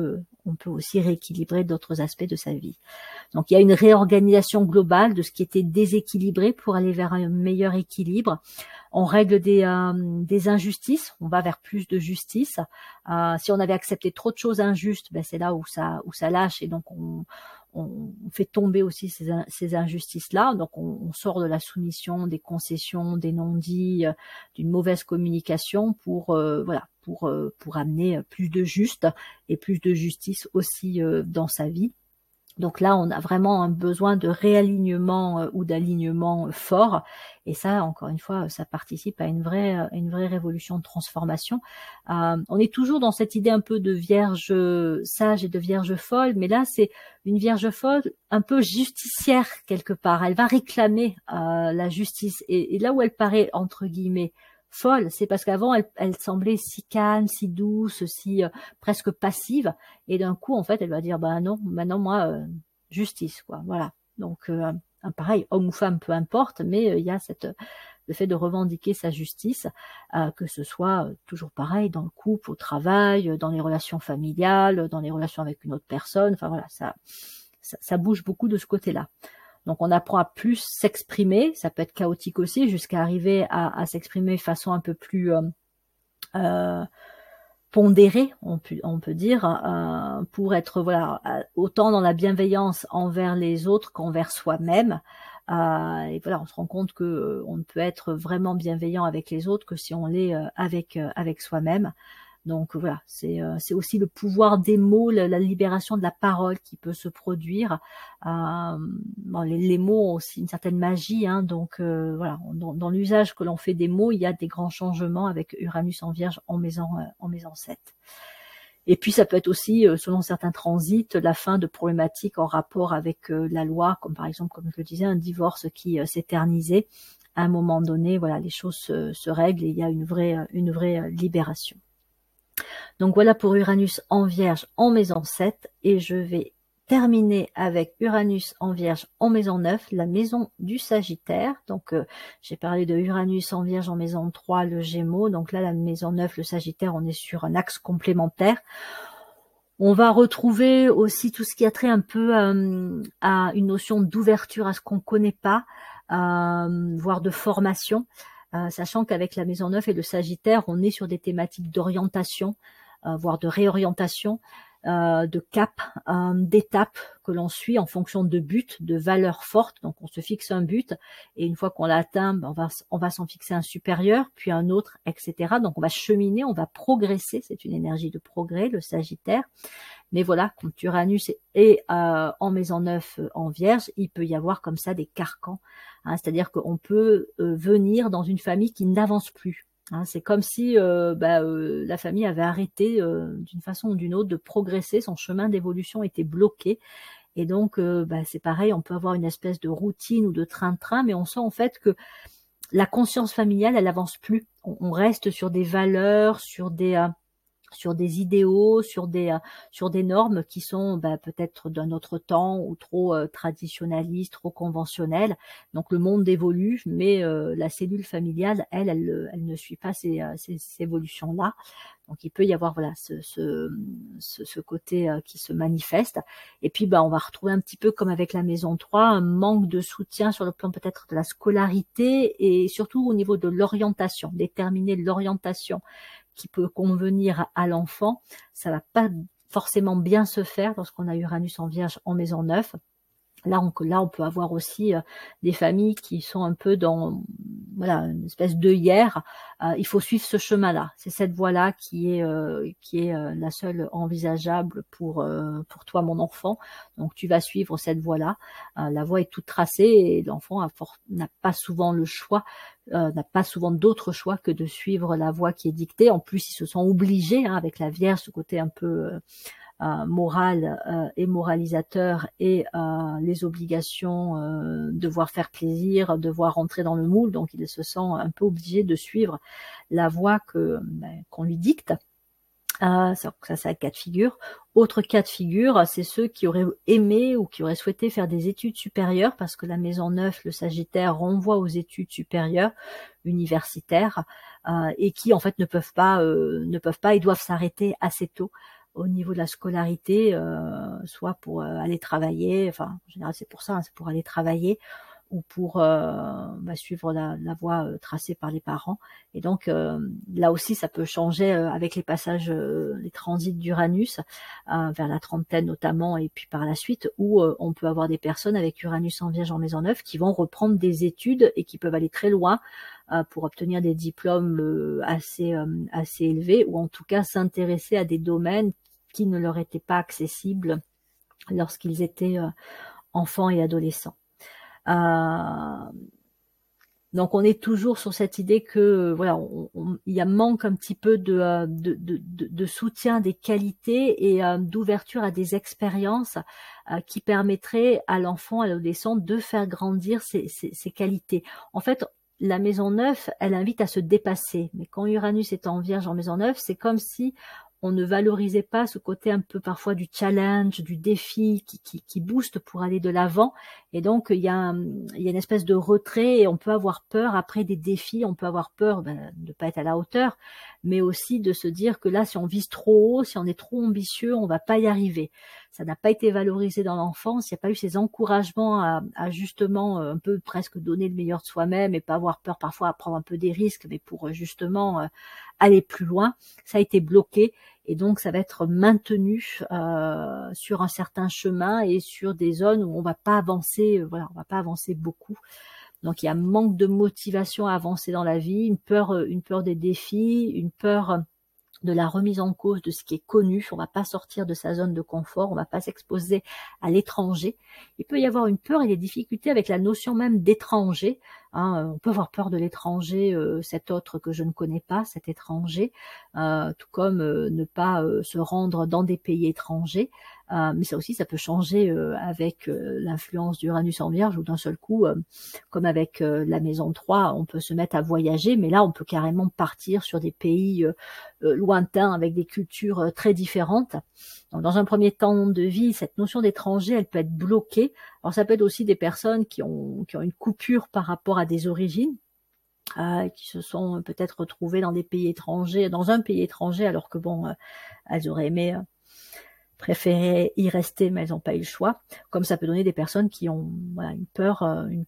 Speaker 1: on peut aussi rééquilibrer d'autres aspects de sa vie. Donc il y a une réorganisation globale de ce qui était déséquilibré pour aller vers un meilleur équilibre. On règle des injustices, on va vers plus de justice. Si on avait accepté trop de choses injustes, ben c'est là où ça lâche, et donc on fait tomber aussi ces injustices-là. Donc on sort de la soumission, des concessions, des non-dits, d'une mauvaise communication pour amener plus de juste et plus de justice aussi dans sa vie. Donc là, on a vraiment un besoin de réalignement ou d'alignement fort. Et ça, encore une fois, ça participe à une vraie révolution de transformation. On est toujours dans cette idée un peu de vierge sage et de vierge folle, mais là, c'est une vierge folle un peu justicière quelque part. Elle va réclamer la justice. Et là où elle paraît, entre guillemets, folle, c'est parce qu'avant elle semblait si calme, si douce, si presque passive, et d'un coup en fait elle va dire bah non, maintenant moi justice quoi, voilà. Donc pareil, homme ou femme peu importe, mais il y a le fait de revendiquer sa justice, que ce soit toujours pareil dans le couple, au travail, dans les relations familiales, dans les relations avec une autre personne, enfin voilà, ça bouge beaucoup de ce côté-là. Donc on apprend à plus s'exprimer, ça peut être chaotique aussi, jusqu'à arriver à s'exprimer de façon un peu plus pondérée, on peut dire, pour être voilà autant dans la bienveillance envers les autres qu'envers soi-même. Et voilà, on se rend compte que on ne peut être vraiment bienveillant avec les autres que si on l'est avec soi-même. Donc voilà, c'est aussi le pouvoir des mots, la libération de la parole qui peut se produire. Bon, les mots ont aussi une certaine magie, hein, donc voilà, dans l'usage que l'on fait des mots, il y a des grands changements avec Uranus en Vierge en maison 7. Et puis ça peut être aussi, selon certains transits, la fin de problématiques en rapport avec la loi, comme par exemple, comme je le disais, un divorce qui s'éternisait. À un moment donné, voilà, les choses se règlent et il y a une vraie libération. Donc voilà pour Uranus en Vierge en maison 7, et je vais terminer avec Uranus en Vierge en maison 9, la maison du Sagittaire. Donc j'ai parlé de Uranus en Vierge en maison 3, le Gémeaux. Donc là, la maison 9, le Sagittaire, on est sur un axe complémentaire. On va retrouver aussi tout ce qui a trait un peu à une notion d'ouverture à ce qu'on ne connaît pas, voire de formation. Sachant qu'avec la maison 9 et le Sagittaire, on est sur des thématiques d'orientation, voire de réorientation, de cap, d'étapes que l'on suit en fonction de buts, de valeurs fortes. Donc on se fixe un but, et une fois qu'on l'a atteint, ben on va s'en fixer un supérieur, puis un autre, etc. Donc on va cheminer, on va progresser. C'est une énergie de progrès, le Sagittaire. Mais voilà, quand Uranus est en maison 9 en Vierge, il peut y avoir comme ça des carcans. Hein, c'est-à-dire qu'on peut venir dans une famille qui n'avance plus. Hein, c'est comme si la famille avait arrêté d'une façon ou d'une autre de progresser, son chemin d'évolution était bloqué. Et donc c'est pareil, on peut avoir une espèce de routine ou de train-train, mais on sent en fait que la conscience familiale, elle avance plus. On reste sur des valeurs, sur des idéaux, sur des normes qui sont peut-être d'un autre temps ou trop traditionnalistes, trop conventionnelles. Donc le monde évolue, mais la cellule familiale, elle ne suit pas ces évolutions-là. Donc il peut y avoir voilà ce côté qui se manifeste. Et puis on va retrouver un petit peu comme avec la maison 3, un manque de soutien sur le plan peut-être de la scolarité et surtout au niveau de l'orientation, déterminer l'orientation qui peut convenir à l'enfant. Ça va pas forcément bien se faire lorsqu'on a Uranus en Vierge en maison 9. Là, on peut avoir aussi des familles qui sont un peu dans une espèce d'œillère. Il faut suivre ce chemin-là. C'est cette voie-là qui est la seule envisageable pour toi, mon enfant. Donc, tu vas suivre cette voie-là. La voie est toute tracée et l'enfant n'a pas souvent le choix, n'a pas souvent d'autre choix que de suivre la voie qui est dictée. En plus, ils se sont obligés, avec la Vierge, ce côté un peu moral et moralisateur, et les obligations, devoir faire plaisir, devoir rentrer dans le moule. Donc il se sent un peu obligé de suivre la voie qu'on lui dicte. Ça c'est un cas de figure. Autre cas de figure, c'est ceux qui auraient aimé ou qui auraient souhaité faire des études supérieures, parce que la maison 9, le Sagittaire, renvoie aux études supérieures universitaires, et qui en fait ne peuvent pas et doivent s'arrêter assez tôt. au niveau de la scolarité, soit pour aller travailler, enfin en général c'est pour ça, hein, c'est pour aller travailler ou pour suivre la voie tracée par les parents. Et donc là aussi ça peut changer avec les passages, les transits d'Uranus vers la trentaine notamment, et puis par la suite où on peut avoir des personnes avec Uranus en Vierge en maison 9 qui vont reprendre des études et qui peuvent aller très loin pour obtenir des diplômes assez élevés, ou en tout cas s'intéresser à des domaines qui ne leur étaient pas accessibles lorsqu'ils étaient enfants et adolescents. Donc on est toujours sur cette idée que voilà, il y a manque un petit peu de soutien des qualités et d'ouverture à des expériences qui permettraient à l'enfant, à l'adolescent de faire grandir ses qualités. En fait, la maison 9, elle invite à se dépasser. Mais quand Uranus est en Vierge en maison 9, c'est comme si on ne valorisait pas ce côté un peu parfois du challenge, du défi qui booste pour aller de l'avant. Et donc, il y a une espèce de retrait et on peut avoir peur après des défis. On peut avoir peur de ne pas être à la hauteur, mais aussi de se dire que là, si on vise trop haut, si on est trop ambitieux, on va pas y arriver. Ça n'a pas été valorisé dans l'enfance. Il n'y a pas eu ces encouragements à justement un peu presque donner le meilleur de soi-même et pas avoir peur parfois à prendre un peu des risques, mais pour justement aller plus loin. Ça a été bloqué et donc ça va être maintenu sur un certain chemin et sur des zones où on va pas avancer, on va pas avancer beaucoup. Donc il y a un manque de motivation à avancer dans la vie, une peur des défis, une peur de la remise en cause de ce qui est connu. On ne va pas sortir de sa zone de confort, on ne va pas s'exposer à l'étranger. Il peut y avoir une peur et des difficultés avec la notion même d'étranger. On peut avoir peur de l'étranger, cet autre que je ne connais pas, cet étranger, tout comme ne pas se rendre dans des pays étrangers. Mais ça aussi, ça peut changer avec l'influence d'Uranus en Vierge, où d'un seul coup, comme avec la maison 3, on peut se mettre à voyager, mais là, on peut carrément partir sur des pays lointains avec des cultures très différentes. Donc, dans un premier temps de vie, cette notion d'étranger, elle peut être bloquée. Alors, ça peut être aussi des personnes qui ont une coupure par rapport à des origines, qui se sont peut-être retrouvées dans des pays étrangers, dans un pays étranger, alors que bon, elles auraient aimé préférer y rester, mais elles n'ont pas eu le choix. Comme ça peut donner des personnes qui ont une peur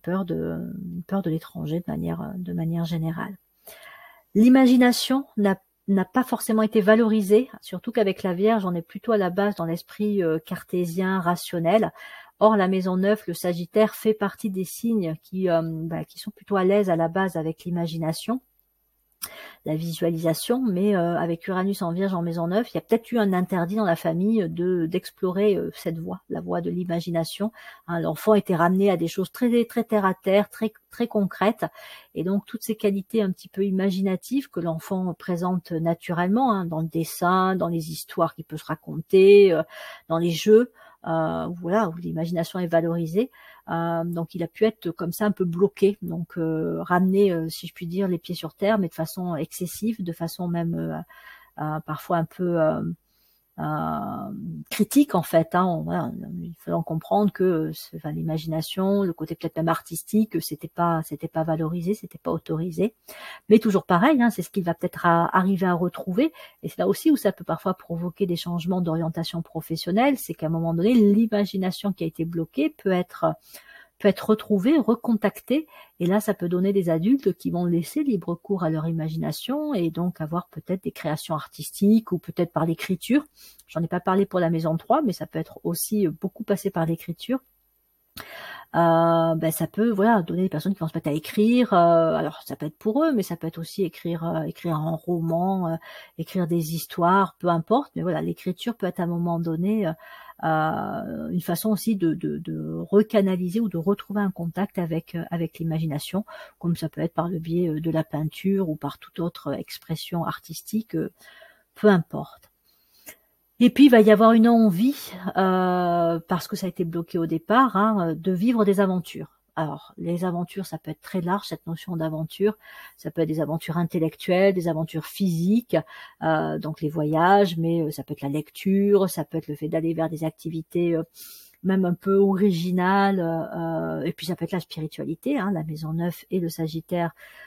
Speaker 1: de l'étranger de manière générale. L'imagination n'a pas forcément été valorisée, surtout qu'avec la Vierge, on est plutôt à la base dans l'esprit cartésien, rationnel. Or, la maison 9, le Sagittaire, fait partie des signes qui sont plutôt à l'aise à la base avec l'imagination, la visualisation, mais avec Uranus en Vierge en maison 9, il y a peut-être eu un interdit dans la famille d'explorer cette voie, la voie de l'imagination. L'enfant était ramené à des choses très très terre à terre, très très concrètes, et donc toutes ces qualités un petit peu imaginatives que l'enfant présente naturellement, dans le dessin, dans les histoires qu'il peut se raconter, dans les jeux, où l'imagination est valorisée. Donc il a pu être comme ça un peu bloqué, donc ramener, si je puis dire, les pieds sur terre, mais de façon excessive, de façon même parfois un peu critique en fait. Il faut comprendre que l'imagination, le côté peut-être même artistique, c'était pas valorisé, c'était pas autorisé. Mais toujours pareil, c'est ce qu'il va peut-être arriver à retrouver. Et c'est là aussi où ça peut parfois provoquer des changements d'orientation professionnelle. C'est qu'à un moment donné, l'imagination qui a été bloquée peut être retrouvée, recontactée, et là ça peut donner des adultes qui vont laisser libre cours à leur imagination et donc avoir peut-être des créations artistiques ou peut-être par l'écriture. J'en ai pas parlé pour la maison 3, mais ça peut être aussi beaucoup passé par l'écriture. Ça peut donner des personnes qui vont se mettre à écrire, alors ça peut être pour eux, mais ça peut être aussi écrire un roman, écrire des histoires, peu importe, mais voilà, l'écriture peut être à un moment donné une façon aussi de recanaliser ou de retrouver un contact avec l'imagination, comme ça peut être par le biais de la peinture ou par toute autre expression artistique, peu importe. Et puis, il va y avoir une envie, parce que ça a été bloqué au départ, de vivre des aventures. Alors, les aventures, ça peut être très large, cette notion d'aventure. Ça peut être des aventures intellectuelles, des aventures physiques, donc les voyages, mais ça peut être la lecture, ça peut être le fait d'aller vers des activités même un peu originales, et puis ça peut être la spiritualité, la maison 9 et le Sagittaire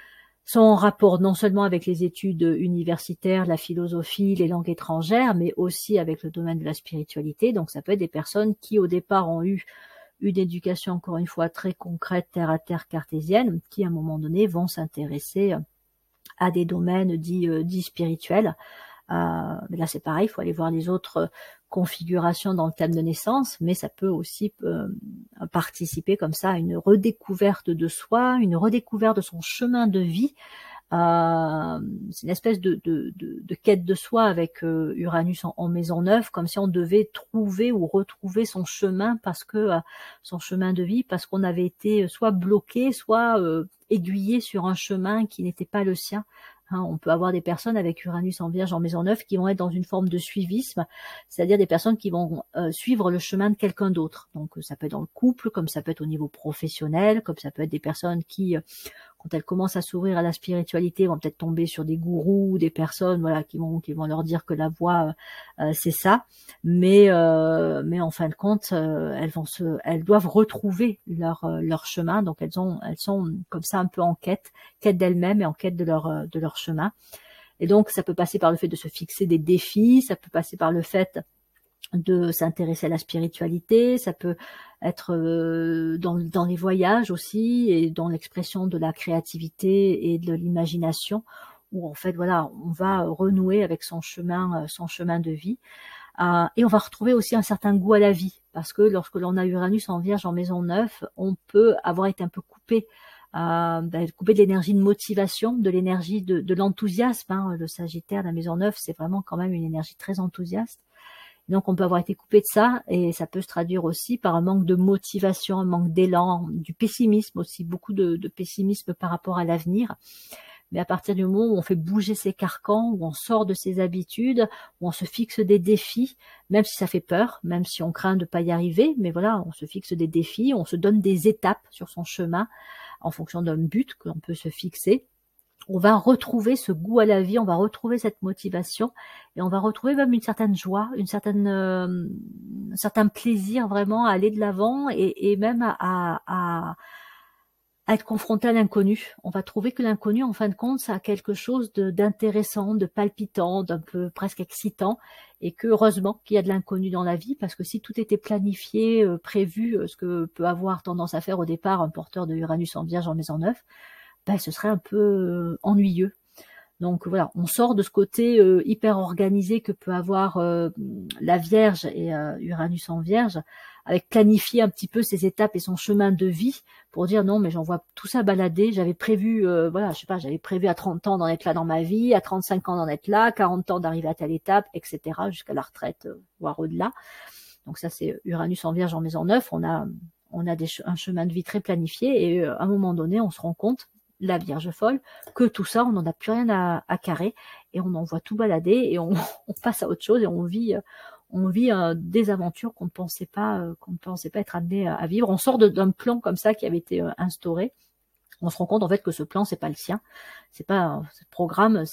Speaker 1: sont en rapport non seulement avec les études universitaires, la philosophie, les langues étrangères, mais aussi avec le domaine de la spiritualité. Donc ça peut être des personnes qui au départ ont eu une éducation encore une fois très concrète, terre à terre cartésienne, qui à un moment donné vont s'intéresser à des domaines dits spirituels. Mais là c'est pareil, il faut aller voir les autres configurations dans le thème de naissance, mais ça peut aussi participer comme ça à une redécouverte de soi, une redécouverte de son chemin de vie. C'est une espèce de quête de soi avec Uranus en maison 9, comme si on devait trouver ou retrouver son chemin, parce que son chemin de vie, parce qu'on avait été soit bloqué, soit aiguillé sur un chemin qui n'était pas le sien. On peut avoir des personnes avec Uranus en Vierge en maison 9 qui vont être dans une forme de suivisme, c'est-à-dire des personnes qui vont suivre le chemin de quelqu'un d'autre. Donc ça peut être dans le couple, comme ça peut être au niveau professionnel, comme ça peut être des personnes qui, quand elles commencent à s'ouvrir à la spiritualité, vont peut-être tomber sur des gourous, des personnes, voilà, qui vont leur dire que la voie c'est ça, mais en fin de compte, elles doivent retrouver leur chemin. Donc elles sont comme ça un peu en quête d'elles-mêmes et en quête de leur chemin. Et donc ça peut passer par le fait de se fixer des défis, ça peut passer par le fait de s'intéresser à la spiritualité, ça peut être dans les voyages aussi, et dans l'expression de la créativité et de l'imagination, où en fait voilà, on va renouer avec son chemin de vie, et on va retrouver aussi un certain goût à la vie, parce que lorsque l'on a Uranus en Vierge en maison 9, on peut avoir été un peu coupé de l'énergie de motivation, de l'énergie de l'enthousiasme. Le Sagittaire, la maison 9, c'est vraiment quand même une énergie très enthousiaste. Donc on peut avoir été coupé de ça, et ça peut se traduire aussi par un manque de motivation, un manque d'élan, du pessimisme aussi, beaucoup de pessimisme par rapport à l'avenir. Mais à partir du moment où on fait bouger ses carcans, où on sort de ses habitudes, où on se fixe des défis, même si ça fait peur, même si on craint de ne pas y arriver, mais voilà, on se fixe des défis, on se donne des étapes sur son chemin en fonction d'un but que l'on peut se fixer. On va retrouver ce goût à la vie, on va retrouver cette motivation, et on va retrouver même une certaine joie, un certain plaisir vraiment à aller de l'avant, et même à être confronté à l'inconnu. On va trouver que l'inconnu, en fin de compte, ça a quelque chose d'intéressant, de palpitant, d'un peu presque excitant, et que heureusement qu'il y a de l'inconnu dans la vie, parce que si tout était planifié, prévu, ce que peut avoir tendance à faire au départ un porteur de Uranus en Vierge en maison 9, ce serait un peu ennuyeux. Donc voilà, on sort de ce côté hyper organisé que peut avoir la Vierge et Uranus en Vierge, avec planifier un petit peu ses étapes et son chemin de vie, pour dire non, mais j'en vois tout ça balader, j'avais prévu, j'avais prévu à 30 ans d'en être là dans ma vie, à 35 ans d'en être là, 40 ans d'arriver à telle étape, etc., jusqu'à la retraite, voire au-delà. Donc ça, c'est Uranus en Vierge en maison 9, on a un chemin de vie très planifié, et à un moment donné, on se rend compte, la Vierge folle, que tout ça, on n'en a plus rien à carrer, et on en voit tout balader, et on passe à autre chose, et on vit des aventures qu'on ne pensait pas être amené à vivre. On sort d'un plan comme ça qui avait été instauré. On se rend compte en fait que ce plan, c'est pas le sien, c'est pas ce programme,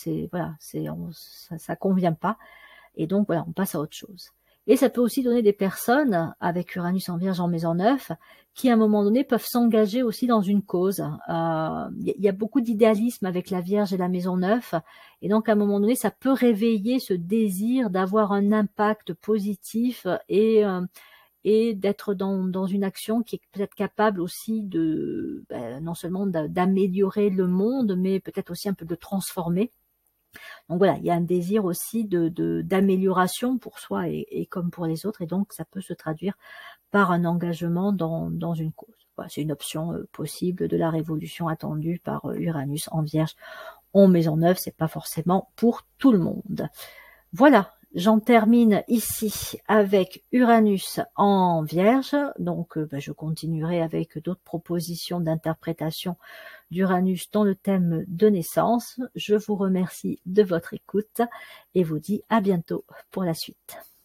Speaker 1: ça convient pas, et donc voilà, on passe à autre chose. Et ça peut aussi donner des personnes avec Uranus en Vierge en maison 9 qui à un moment donné peuvent s'engager aussi dans une cause. Il y a beaucoup d'idéalisme avec la Vierge et la maison 9, et donc à un moment donné ça peut réveiller ce désir d'avoir un impact positif, et d'être dans une action qui est peut-être capable aussi non seulement d'améliorer le monde, mais peut-être aussi un peu de le transformer. Donc voilà, il y a un désir aussi d'amélioration pour soi et comme pour les autres, et donc ça peut se traduire par un engagement dans une cause. Voilà, c'est une option possible de la révolution attendue par Uranus en Vierge en maison 9, c'est pas forcément pour tout le monde. Voilà, j'en termine ici avec Uranus en Vierge, donc je continuerai avec d'autres propositions d'interprétation d'Uranus dans le thème de naissance. Je vous remercie de votre écoute et vous dis à bientôt pour la suite.